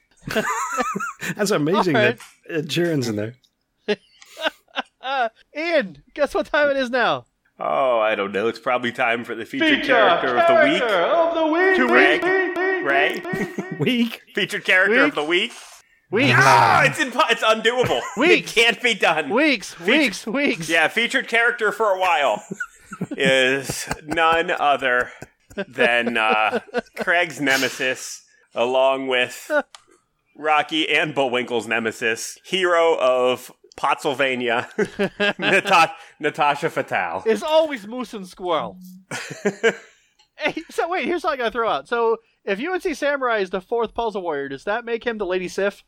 That's amazing that Ed Sheeran's in there. Ian, guess what time it is now? Oh, I don't know. It's probably time for the featured character of the week. Ray? Week? Featured character of the week. Weeks. Ah, it's undoable. Weeks. It can't be done. Weeks. Yeah, featured character for a while. is none other than Craig's nemesis, along with Rocky and Bullwinkle's nemesis, hero of Pottsylvania, Natasha Fatale. It's always moose and squirrel. Hey, so wait, here's something I gotta throw out. So, if UNC Samurai is the fourth puzzle warrior, does that make him the Lady Sif?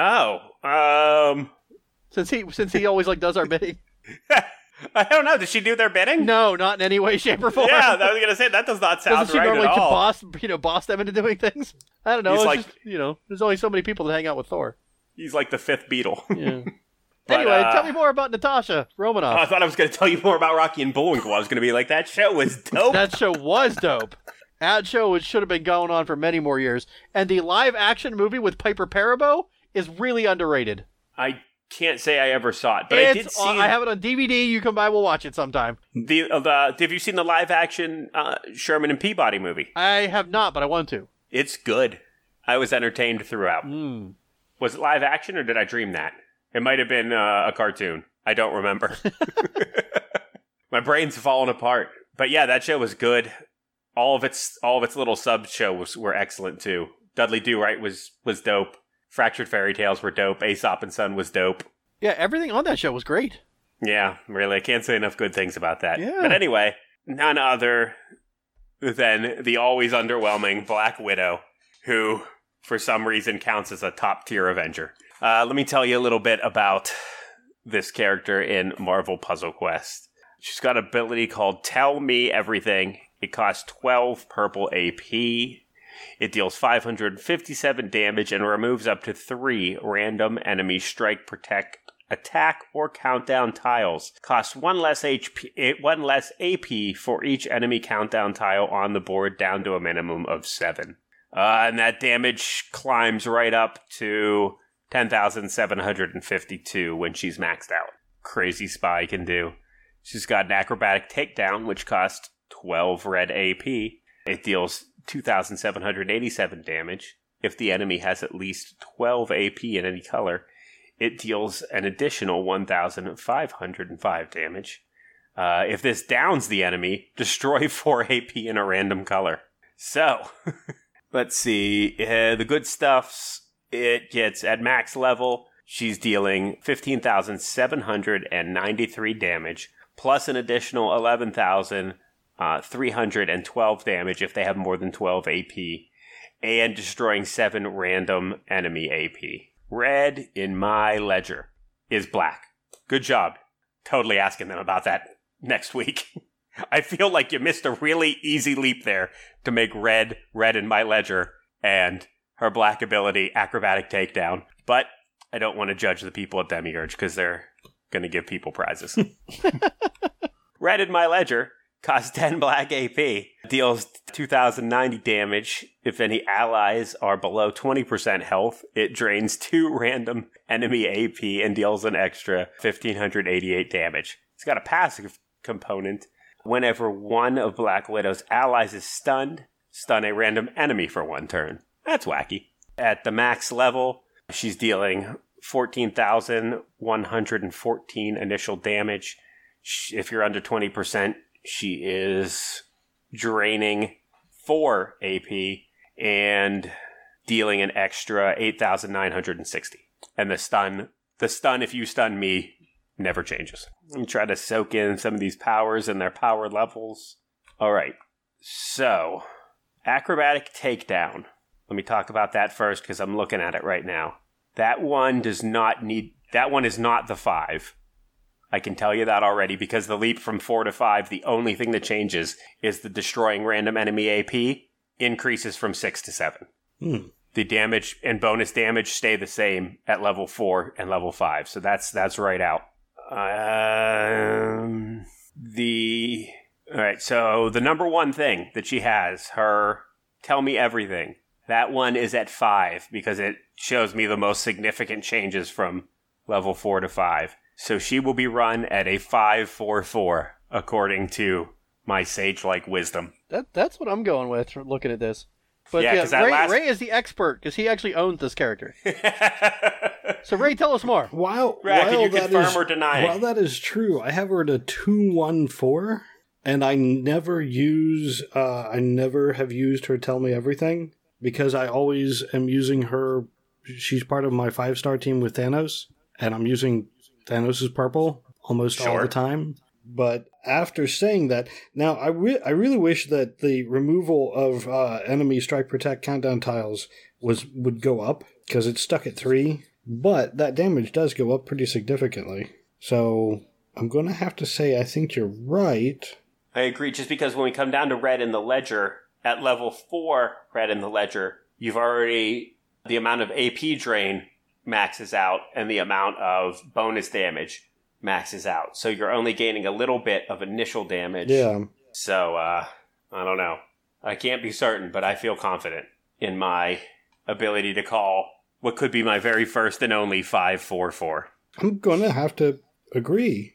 Oh, Since he always does our bidding. I don't know. Does she do their bidding? No, not in any way, shape, or form. Yeah, I was gonna say that does not sound Doesn't she right normally at all. boss them into doing things? I don't know. He's It's like- just, there's only so many people that hang out with Thor. He's like the fifth Beatle. Yeah. But, Anyway, tell me more about Natasha Romanoff. I thought I was going to tell you more about Rocky and Bullwinkle. I was going to be like, that show was dope. That show was dope. That show should have been going on for many more years. And the live-action movie with Piper Perabo is really underrated. I can't say I ever saw it, but I did see. I have it on DVD. You come by, we'll watch it sometime. Have you seen the live-action Sherman and Peabody movie? I have not, but I want to. It's good. I was entertained throughout. Was it live action, or did I dream that? It might have been a cartoon. I don't remember. My brain's falling apart. But yeah, that show was good. All of its little sub shows were excellent too. Dudley Do-Right was dope. Fractured Fairy Tales were dope. Aesop and Son was dope. Yeah, everything on that show was great. Yeah, really. I can't say enough good things about that. Yeah. But anyway, none other than the always underwhelming Black Widow, who, for some reason, counts as a top-tier Avenger. Let me tell you a little bit about this character in Marvel Puzzle Quest. She's got an ability called Tell Me Everything. It costs 12 purple AP. It deals 557 damage and removes up to 3 random enemy strike, protect, attack, or countdown tiles. Costs 1 less AP for each enemy countdown tile on the board, down to a minimum of 7. And that damage climbs right up to 10,752 when she's maxed out. Crazy spy can do. She's got an acrobatic takedown, which costs 12 red AP. It deals 2,787 damage. If the enemy has at least 12 AP in any color, it deals an additional 1,505 damage. If this downs the enemy, destroy 4 AP in a random color. So, let's see. The good stuffs. It gets at max level, she's dealing 15,793 damage, plus an additional 11,312 damage if they have more than 12 AP, and destroying 7 random enemy AP. Red in my ledger is black. Good job. Totally asking them about that next week. I feel like you missed a really easy leap there to make red in my ledger, and her black ability, acrobatic takedown. But I don't want to judge the people at Demiurge because they're going to give people prizes. Red in my ledger costs 10 black AP. Deals 2,090 damage. If any allies are below 20% health, it drains 2 random enemy AP and deals an extra 1,588 damage. It's got a passive component. Whenever one of Black Widow's allies is stunned, stun a random enemy for 1 turn. That's wacky. At the max level, she's dealing 14,114 initial damage. If you're under 20%, she is draining 4 AP and dealing an extra 8,960. And the stun, if you stun me, never changes. Let me try to soak in some of these powers and their power levels. All right. So, acrobatic takedown. Let me talk about that first because I'm looking at it right now. That one is not the 5. I can tell you that already because the leap from 4 to 5, the only thing that changes is the destroying random enemy AP increases from 6 to 7. The damage and bonus damage stay the same at level 4 and level 5. So that's right out. All right, so the number one thing that she has, her Tell Me Everything. That one is at 5 because it shows me the most significant changes from level 4 to 5. So she will be run at a 5-4-4 according to my sage-like wisdom. That's what I'm going with looking at this. But yeah, Ray is the expert because he actually owns this character. So Ray, tell us more. Can you confirm or deny it? While that is true, I have her at a 2-1-4. And I never have used her Tell Me Everything because I always am using her. She's part of my 5-star team with Thanos, and I'm using Thanos' purple almost all the time. But after saying that, now I really wish that the removal of enemy strike protect countdown tiles would go up because it's stuck at 3. But that damage does go up pretty significantly. So I'm going to have to say I think you're right. I agree, just because when we come down to red in the ledger, at level 4 red in the ledger, you've already, the amount of AP drain maxes out and the amount of bonus damage maxes out. So you're only gaining a little bit of initial damage. Yeah. So, I don't know. I can't be certain, but I feel confident in my ability to call what could be my very first and only 5/4/4. I'm going to have to agree.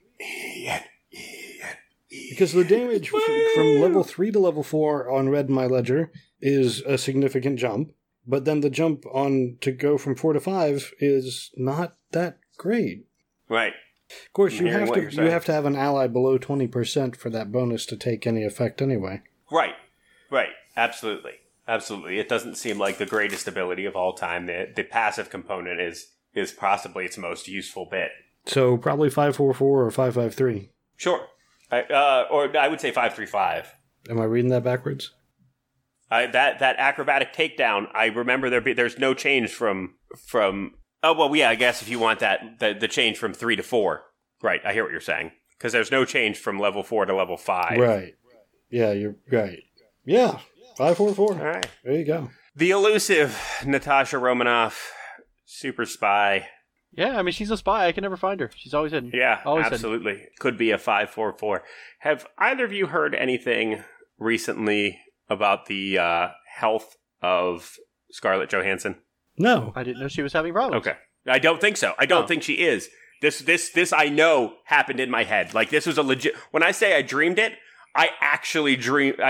Because the damage from level 3 to level 4 on red in my ledger is a significant jump, but then the jump on to go from 4 to 5 is not that great. Right. Of course, you have to have an ally below 20% for that bonus to take any effect anyway. Right. Absolutely. It doesn't seem like the greatest ability of all time. The passive component is possibly its most useful bit. So probably 5/4/4 or 5/5/3. Sure. Or I would say 5/3/5. Am I reading that backwards? That acrobatic takedown, I remember there's no change from oh, well, yeah, I guess if you want the change from 3 to 4. Right, I hear what you're saying. Because there's no change from level 4 to level 5. Right. Yeah, you're right. Yeah, 5/4/4. All right. There you go. The elusive Natasha Romanoff, super spy. Yeah, I mean, she's a spy. I can never find her. She's always hidden. Yeah, always absolutely. Hidden. Could be a 5/4/4. Have either of you heard anything recently about the health of Scarlett Johansson? No. I didn't know she was having problems. Okay. I don't think so. I don't think she is. This I know happened in my head. Like, this was a legit... When I say I dreamed it, I actually dreamt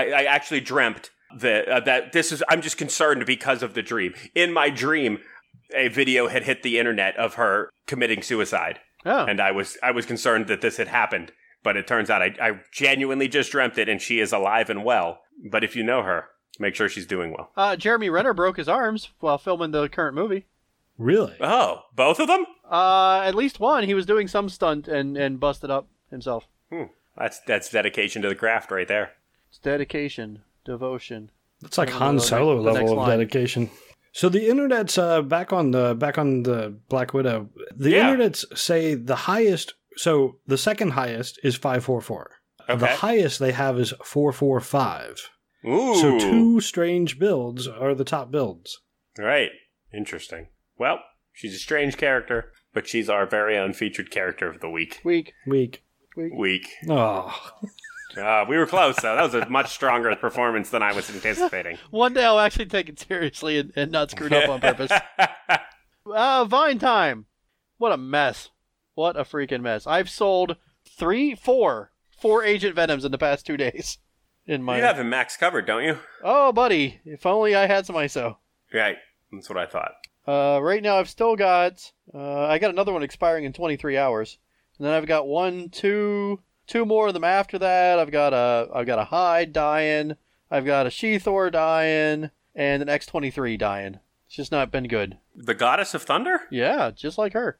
that this is... I'm just concerned because of the dream. In my dream, a video had hit the internet of her committing suicide. Oh. And I was concerned that this had happened. But it turns out I genuinely just dreamt it, and she is alive and well. But if you know her, make sure she's doing well. Jeremy Renner broke his arms while filming the current movie. Really? Oh, both of them? At least one. He was doing some stunt and busted up himself. That's dedication to the craft right there. It's dedication, devotion. That's like Han Solo level of dedication. So the internet's back on the Black Widow. The internet's say the highest. So the second highest is 5/4/4. Okay. The highest they have is 4/4/5. Ooh. So 2 strange builds are the top builds. Right. Interesting. Well, she's a strange character, but she's our very own featured character of the week. Week. Oh. We were close, though. That was a much stronger performance than I was anticipating. One day I'll actually take it seriously and not screw it up on purpose. Vine time. What a mess. What a freaking mess. I've sold 4 Agent Venoms in the past 2 days. You have him max covered, don't you? Oh, buddy. If only I had some ISO. Right. That's what I thought. Right now I've still got... I got another one expiring in 23 hours. And then I've got 2 more of them after that. I've got a Hyde dying. I've got a She-Thor dying. And an X-23 dying. It's just not been good. The Goddess of Thunder? Yeah, just like her.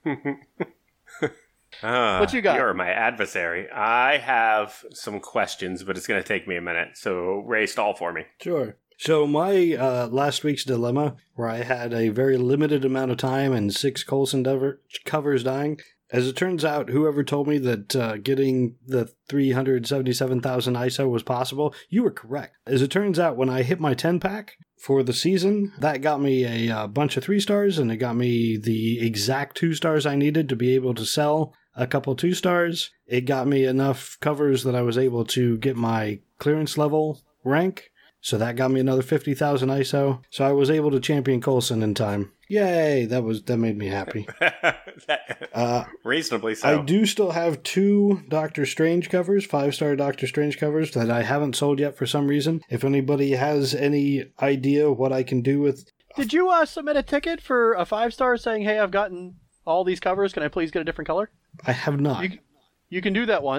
What you got? You're my adversary. I have some questions, but it's going to take me a minute. So, Ray, stall for me. Sure. So my last week's dilemma, where I had a very limited amount of time and 6 Coulson covers dying, as it turns out, whoever told me that getting the 377,000 ISO was possible, you were correct. As it turns out, when I hit my 10-pack for the season, that got me a bunch of 3 stars, and it got me the exact 2 stars I needed to be able to sell a couple 2 stars. It got me enough covers that I was able to get my clearance level rank. So that got me another 50,000 ISO. So I was able to champion Coulson in time. Yay! That made me happy. Reasonably so. I do still have 2 Doctor Strange covers, 5-star Doctor Strange covers that I haven't sold yet for some reason. If anybody has any idea what I can do with... Did you submit a ticket for a 5-star saying, hey, I've gotten all these covers, can I please get a different color? I have not. You can do that once.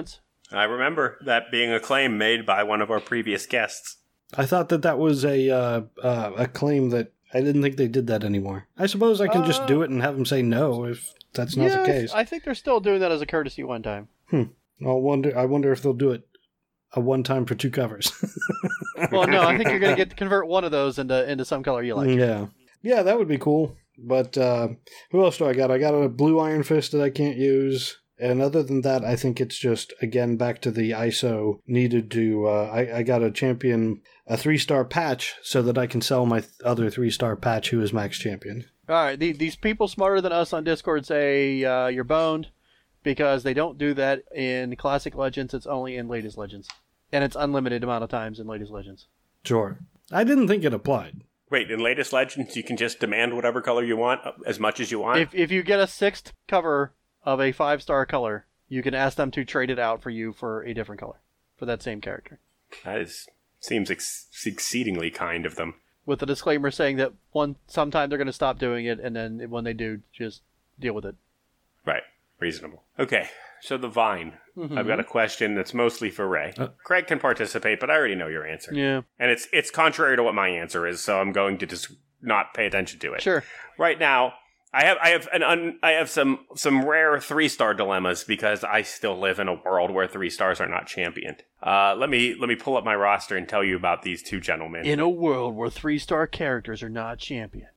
I remember that being a claim made by one of our previous guests. I thought that was a claim that I didn't think they did that anymore. I suppose I can just do it and have them say no if that's not the case. I think they're still doing that as a courtesy one time. I wonder if they'll do it a one time for 2 covers. Well, no, I think you're going to get to convert one of those into some color you like. Yeah, that would be cool. But who else do I got? I got a blue Iron Fist that I can't use. And other than that, I think it's just, again, back to the ISO needed to... I got a 3-star patch so that I can sell my other 3-star patch who is max champion. All right, these people smarter than us on Discord say you're boned because they don't do that in Classic Legends. It's only in Latest Legends. And it's unlimited amount of times in Latest Legends. Sure. I didn't think it applied. Wait, in Latest Legends, you can just demand whatever color you want, as much as you want? If you get a 6th cover of a 5-star color, you can ask them to trade it out for you for a different color for that same character. That seems exceedingly kind of them. With the disclaimer saying that sometime they're going to stop doing it, and then when they do, just deal with it. Right. Reasonable. Okay, so the Vine. Mm-hmm. I've got a question that's mostly for Ray. Craig can participate, but I already know your answer. Yeah. And it's contrary to what my answer is, so I'm going to just not pay attention to it. Sure. Right now, I have some rare 3-star dilemmas because I still live in a world where 3 stars are not championed. Let me pull up my roster and tell you about these 2 gentlemen. In a world where 3-star characters are not championed.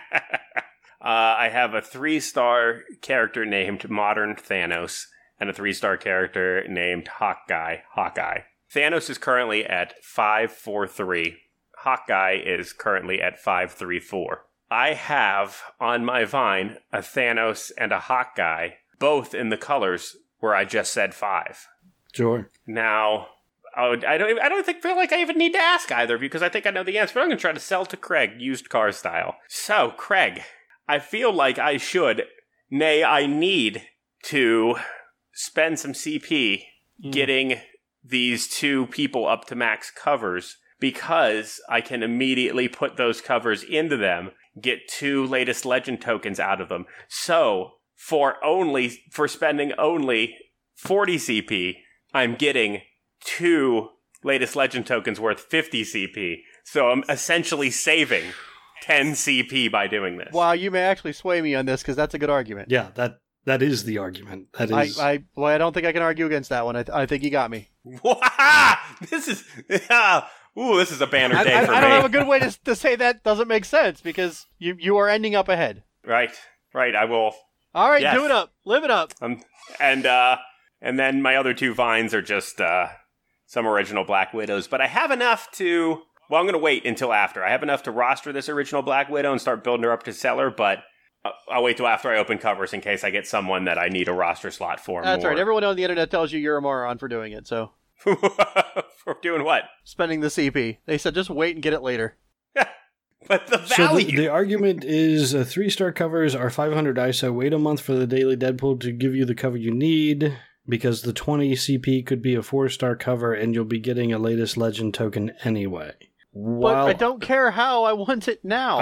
I have a 3-star character named Modern Thanos and a 3-star character named Hawkeye. Thanos is currently at 543. Hawkeye is currently at 534. I have on my Vine a Thanos and a Hawkeye, both in the colors where I just said 5. Sure. Now, I don't feel like I even need to ask either of you because I think I know the answer. But I'm going to try to sell to Craig, used car style. So, Craig, I feel like I should, nay, I need to spend some CP getting these 2 people up to max covers because I can immediately put those covers into them, get 2 latest legend tokens out of them. So, for spending only 40 CP, I'm getting 2 latest legend tokens worth 50 CP. So I'm essentially saving 10 CP by doing this. Wow, you may actually sway me on this because that's a good argument. Yeah, that is the argument. That is. I don't think I can argue against that one. I think you got me. This is this is a banner day for me. I don't have a good way to say that doesn't make sense because you are ending up ahead. Right. I will. All right, do it up. Live it up. And then my other 2 Vines are just some original Black Widows. But I have enough to... Well, I'm going to wait until after. I have enough to roster this original Black Widow and start building her up to seller, but I'll wait till after I open covers in case I get someone that I need a roster slot for. That's right. Everyone on the internet tells you you're a moron for doing it, so... For doing what? Spending the CP. They said just wait and get it later. But the value... So the argument is 3-star covers are 500 ISO. Wait a month for the Daily Deadpool to give you the cover you need, because the 20 CP could be a 4-star cover and you'll be getting a latest legend token anyway. But I don't care how, I want it now.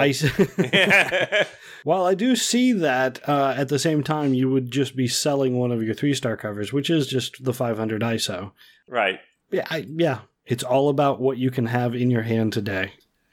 While I do see that, at the same time, you would just be selling one of your 3-star covers, which is just the 500 ISO. Right. Yeah. It's all about what you can have in your hand today.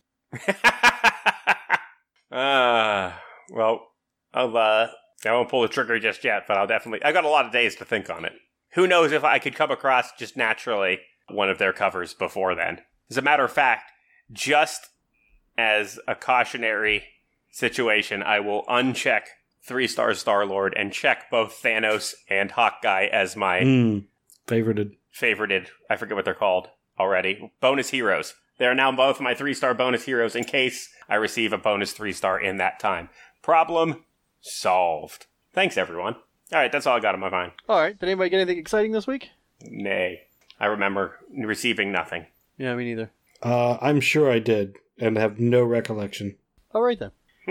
Well, I won't pull the trigger just yet, but I got a lot of days to think on it. Who knows if I could come across just naturally one of their covers before then. As a matter of fact, just as a cautionary situation, I will uncheck 3-star Star-Lord and check both Thanos and Hawkeye as my favorited. I forget what they're called already. Bonus heroes. They're now both my 3-star bonus heroes in case I receive a bonus 3-star in that time. Problem solved. Thanks, everyone. All right, that's all I got on my Vine. All right. Did anybody get anything exciting this week? Nay. I remember receiving nothing. Yeah, me neither. I'm sure I did, and have no recollection. All right, then.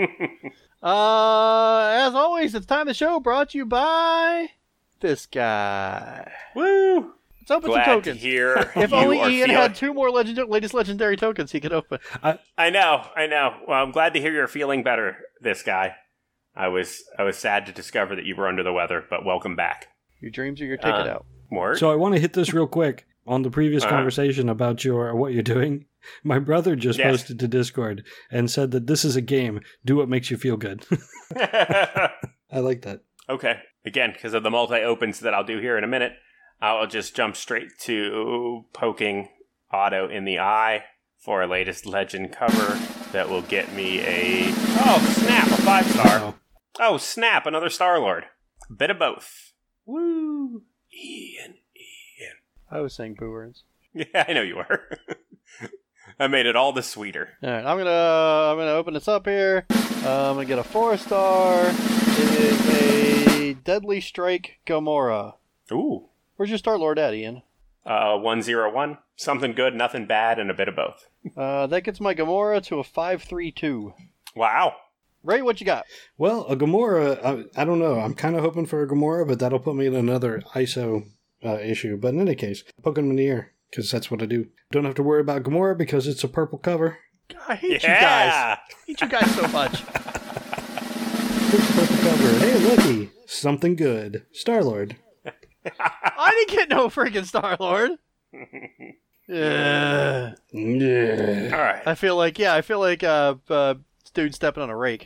As always, it's time of the show brought to you by this guy. Woo! Let's open Glad some tokens. To hear if only Ian had 2 more latest legendary tokens he could open. I know. Well, I'm glad to hear you're feeling better, this guy. I was sad to discover that you were under the weather, but welcome back. Your dreams are your ticket out. More? So I want to hit this real quick on the previous conversation about what you're doing. My brother just posted to Discord and said that this is a game. Do what makes you feel good. I like that. Okay. Again, because of the multi-opens that I'll do here in a minute, I'll just jump straight to poking Otto in the eye for a latest legend cover that will get me a... Oh, snap! A 5-star. Oh, snap! Another Star-Lord. Bit of both. Woo! Ian. I was saying boo words. Yeah, I know you were. I made it all the sweeter. All right, I'm gonna open this up here. I'm gonna get a 4-star. It is a Deadly Strike Gamora. Ooh. Where's your Star-Lord at, Ian? 101. Something good, nothing bad, and a bit of both. That gets my Gamora to a 532. Wow. Ray, what you got? Well, a Gamora, I don't know. I'm kind of hoping for a Gamora, but that'll put me in another ISO issue. But in any case, poke him in the ear, because that's what I do. Don't have to worry about Gamora because it's a purple cover. I hate you guys. I hate you guys so much. It's a purple cover. Hey, looky. Something good. Star-Lord. I didn't get no freaking Star-Lord. Yeah. Yeah. All right. I feel like dude stepping on a rake.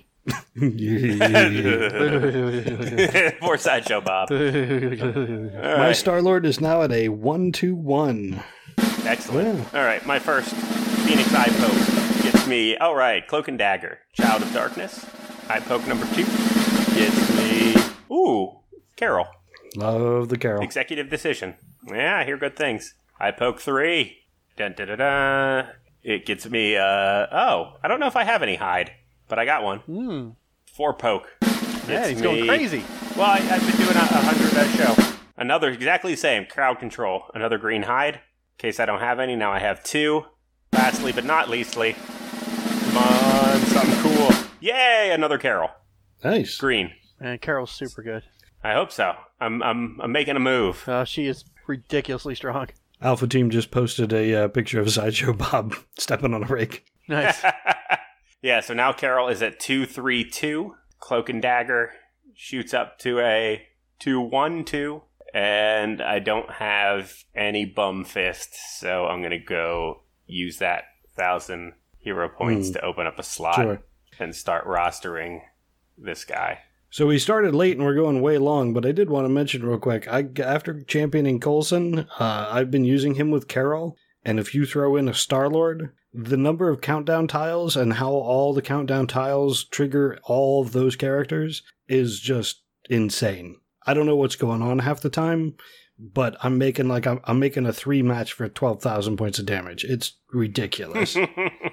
Poor Sideshow Bob. All My right. Star-Lord is now at a 1-2-1. Excellent. Yeah. All right, my first Phoenix Eye Poke gets me... All right, Cloak and Dagger, Child of Darkness. Eye Poke number 2 gets me... Ooh, Carol. Love the Carol. Executive Decision. Yeah, I hear good things. Eye Poke 3. Dun, dun, dun, dun. It gets me... I don't know if I have any hide, but I got one. 4 Poke. Yeah, he's going crazy. Well, I've been doing 100 that show. Another exactly the same. Crowd Control. Another green hide. In case I don't have any, now I have 2. Lastly, but not leastly. Come on, something cool. Yay, another Carol. Nice. Green. And Carol's super good. I hope so. I'm making a move. She is ridiculously strong. Alpha Team just posted a picture of Sideshow Bob stepping on a rake. Nice. Yeah, so now Carol is at 2-3-2. Cloak and Dagger shoots up to a 2-1-2. And I don't have any bum fists, so I'm going to go use that 1,000 hero points to open up a slot and start rostering this guy. So we started late and we're going way long, but I did want to mention real quick, after championing Coulson, I've been using him with Carol, and if you throw in a Star-Lord, the number of countdown tiles and how all the countdown tiles trigger all of those characters is just insane. I don't know what's going on half the time, but I'm making a 3 match for 12,000 points of damage. It's ridiculous. So,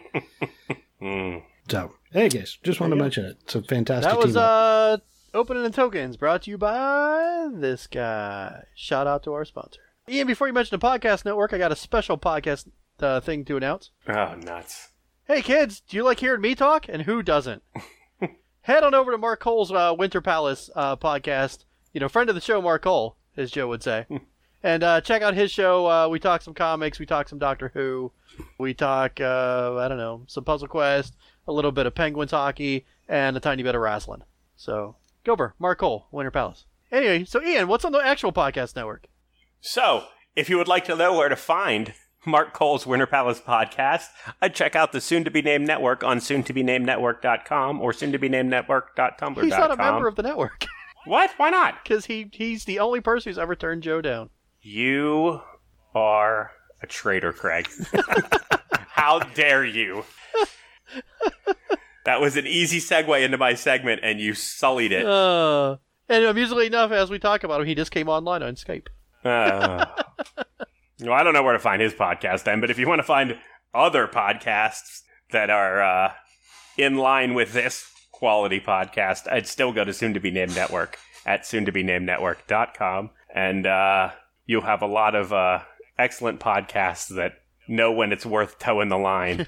anyways, just want to mention it. It's a fantastic That was team. Opening the Tokens, brought to you by this guy. Shout out to our sponsor. Ian, before you mention the podcast network, I got a special podcast thing to announce. Oh, nuts. Hey kids, do you like hearing me talk? And who doesn't? Head on over to Mark Cole's Winter Palace podcast. You know, friend of the show, Mark Cole, as Joe would say. And check out his show. We talk some comics. We talk some Doctor Who. We talk, some Puzzle Quest, a little bit of Penguins hockey, and a tiny bit of wrestling. So, go over. Mark Cole, Winter Palace. Anyway, so Ian, what's on the actual podcast network? So, if you would like to know where to find Mark Cole's Winter Palace podcast, I'd check out the soon-to-be-named network on soon-to-be-named-network.com or soon-to-be-named-network.tumblr.com. He's not a member of the network. What? Why not? Because he's the only person who's ever turned Joe down. You are a traitor, Craig. How dare you? That was an easy segue into my segment, and you sullied it. And amusingly enough, as we talk about him, he just came online on Skype. Well, I don't know where to find his podcast then, but if you want to find other podcasts that are in line with this quality podcast, I'd still go to Soon to Be Named Network at soontobenamednetwork.com, and you'll have a lot of excellent podcasts that know when it's worth towing the line,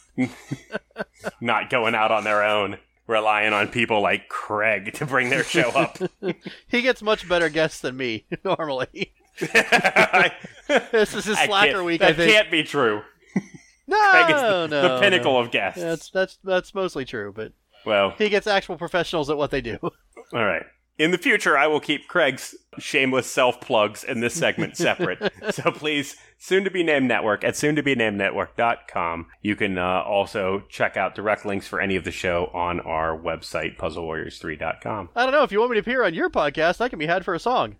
not going out on their own, relying on people like Craig to bring their show up. He gets much better guests than me normally. This is his slacker week. I think That can't be true. no, Craig is the pinnacle of guests. That's mostly true, but Well, he gets actual professionals at what they do. all right. In the future, I will keep Craig's shameless self-plugs in this segment separate. So please, soon-to-be-named network at soon-to-be-named-network.com. You can also check out direct links for any of the show on our website, puzzlewarriors3.com. I don't know. If you want me to appear on your podcast, I can be had for a song.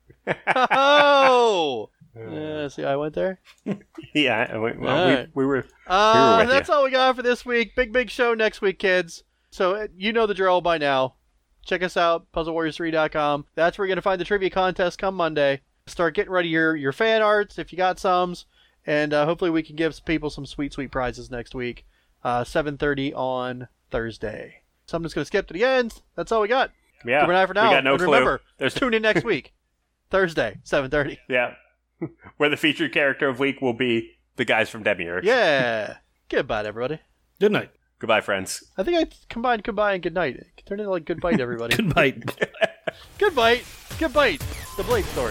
Oh! See how I went there? Yeah, we were with that's you. all we got for this week. Big show next week, kids. So you know the drill by now. Check us out, puzzlewarriors3.com. That's where you're going to find the trivia contest come Monday. Start getting ready your fan arts if you got some. And hopefully we can give some people some sweet prizes next week. 7:30 on Thursday. So I'm just going to skip to the end. That's all we got. Yeah, Good night for now. we got no and clue. Remember, tune in next week. Thursday, 7:30. Yeah, where the featured character of week will be the guys from Demiurge. Yeah. Goodbye, everybody. Good night. Goodbye, friends. I think I combined goodbye and good night. It turned into like good bite, everybody. Good night. Good bite. Good bite. The Blade story.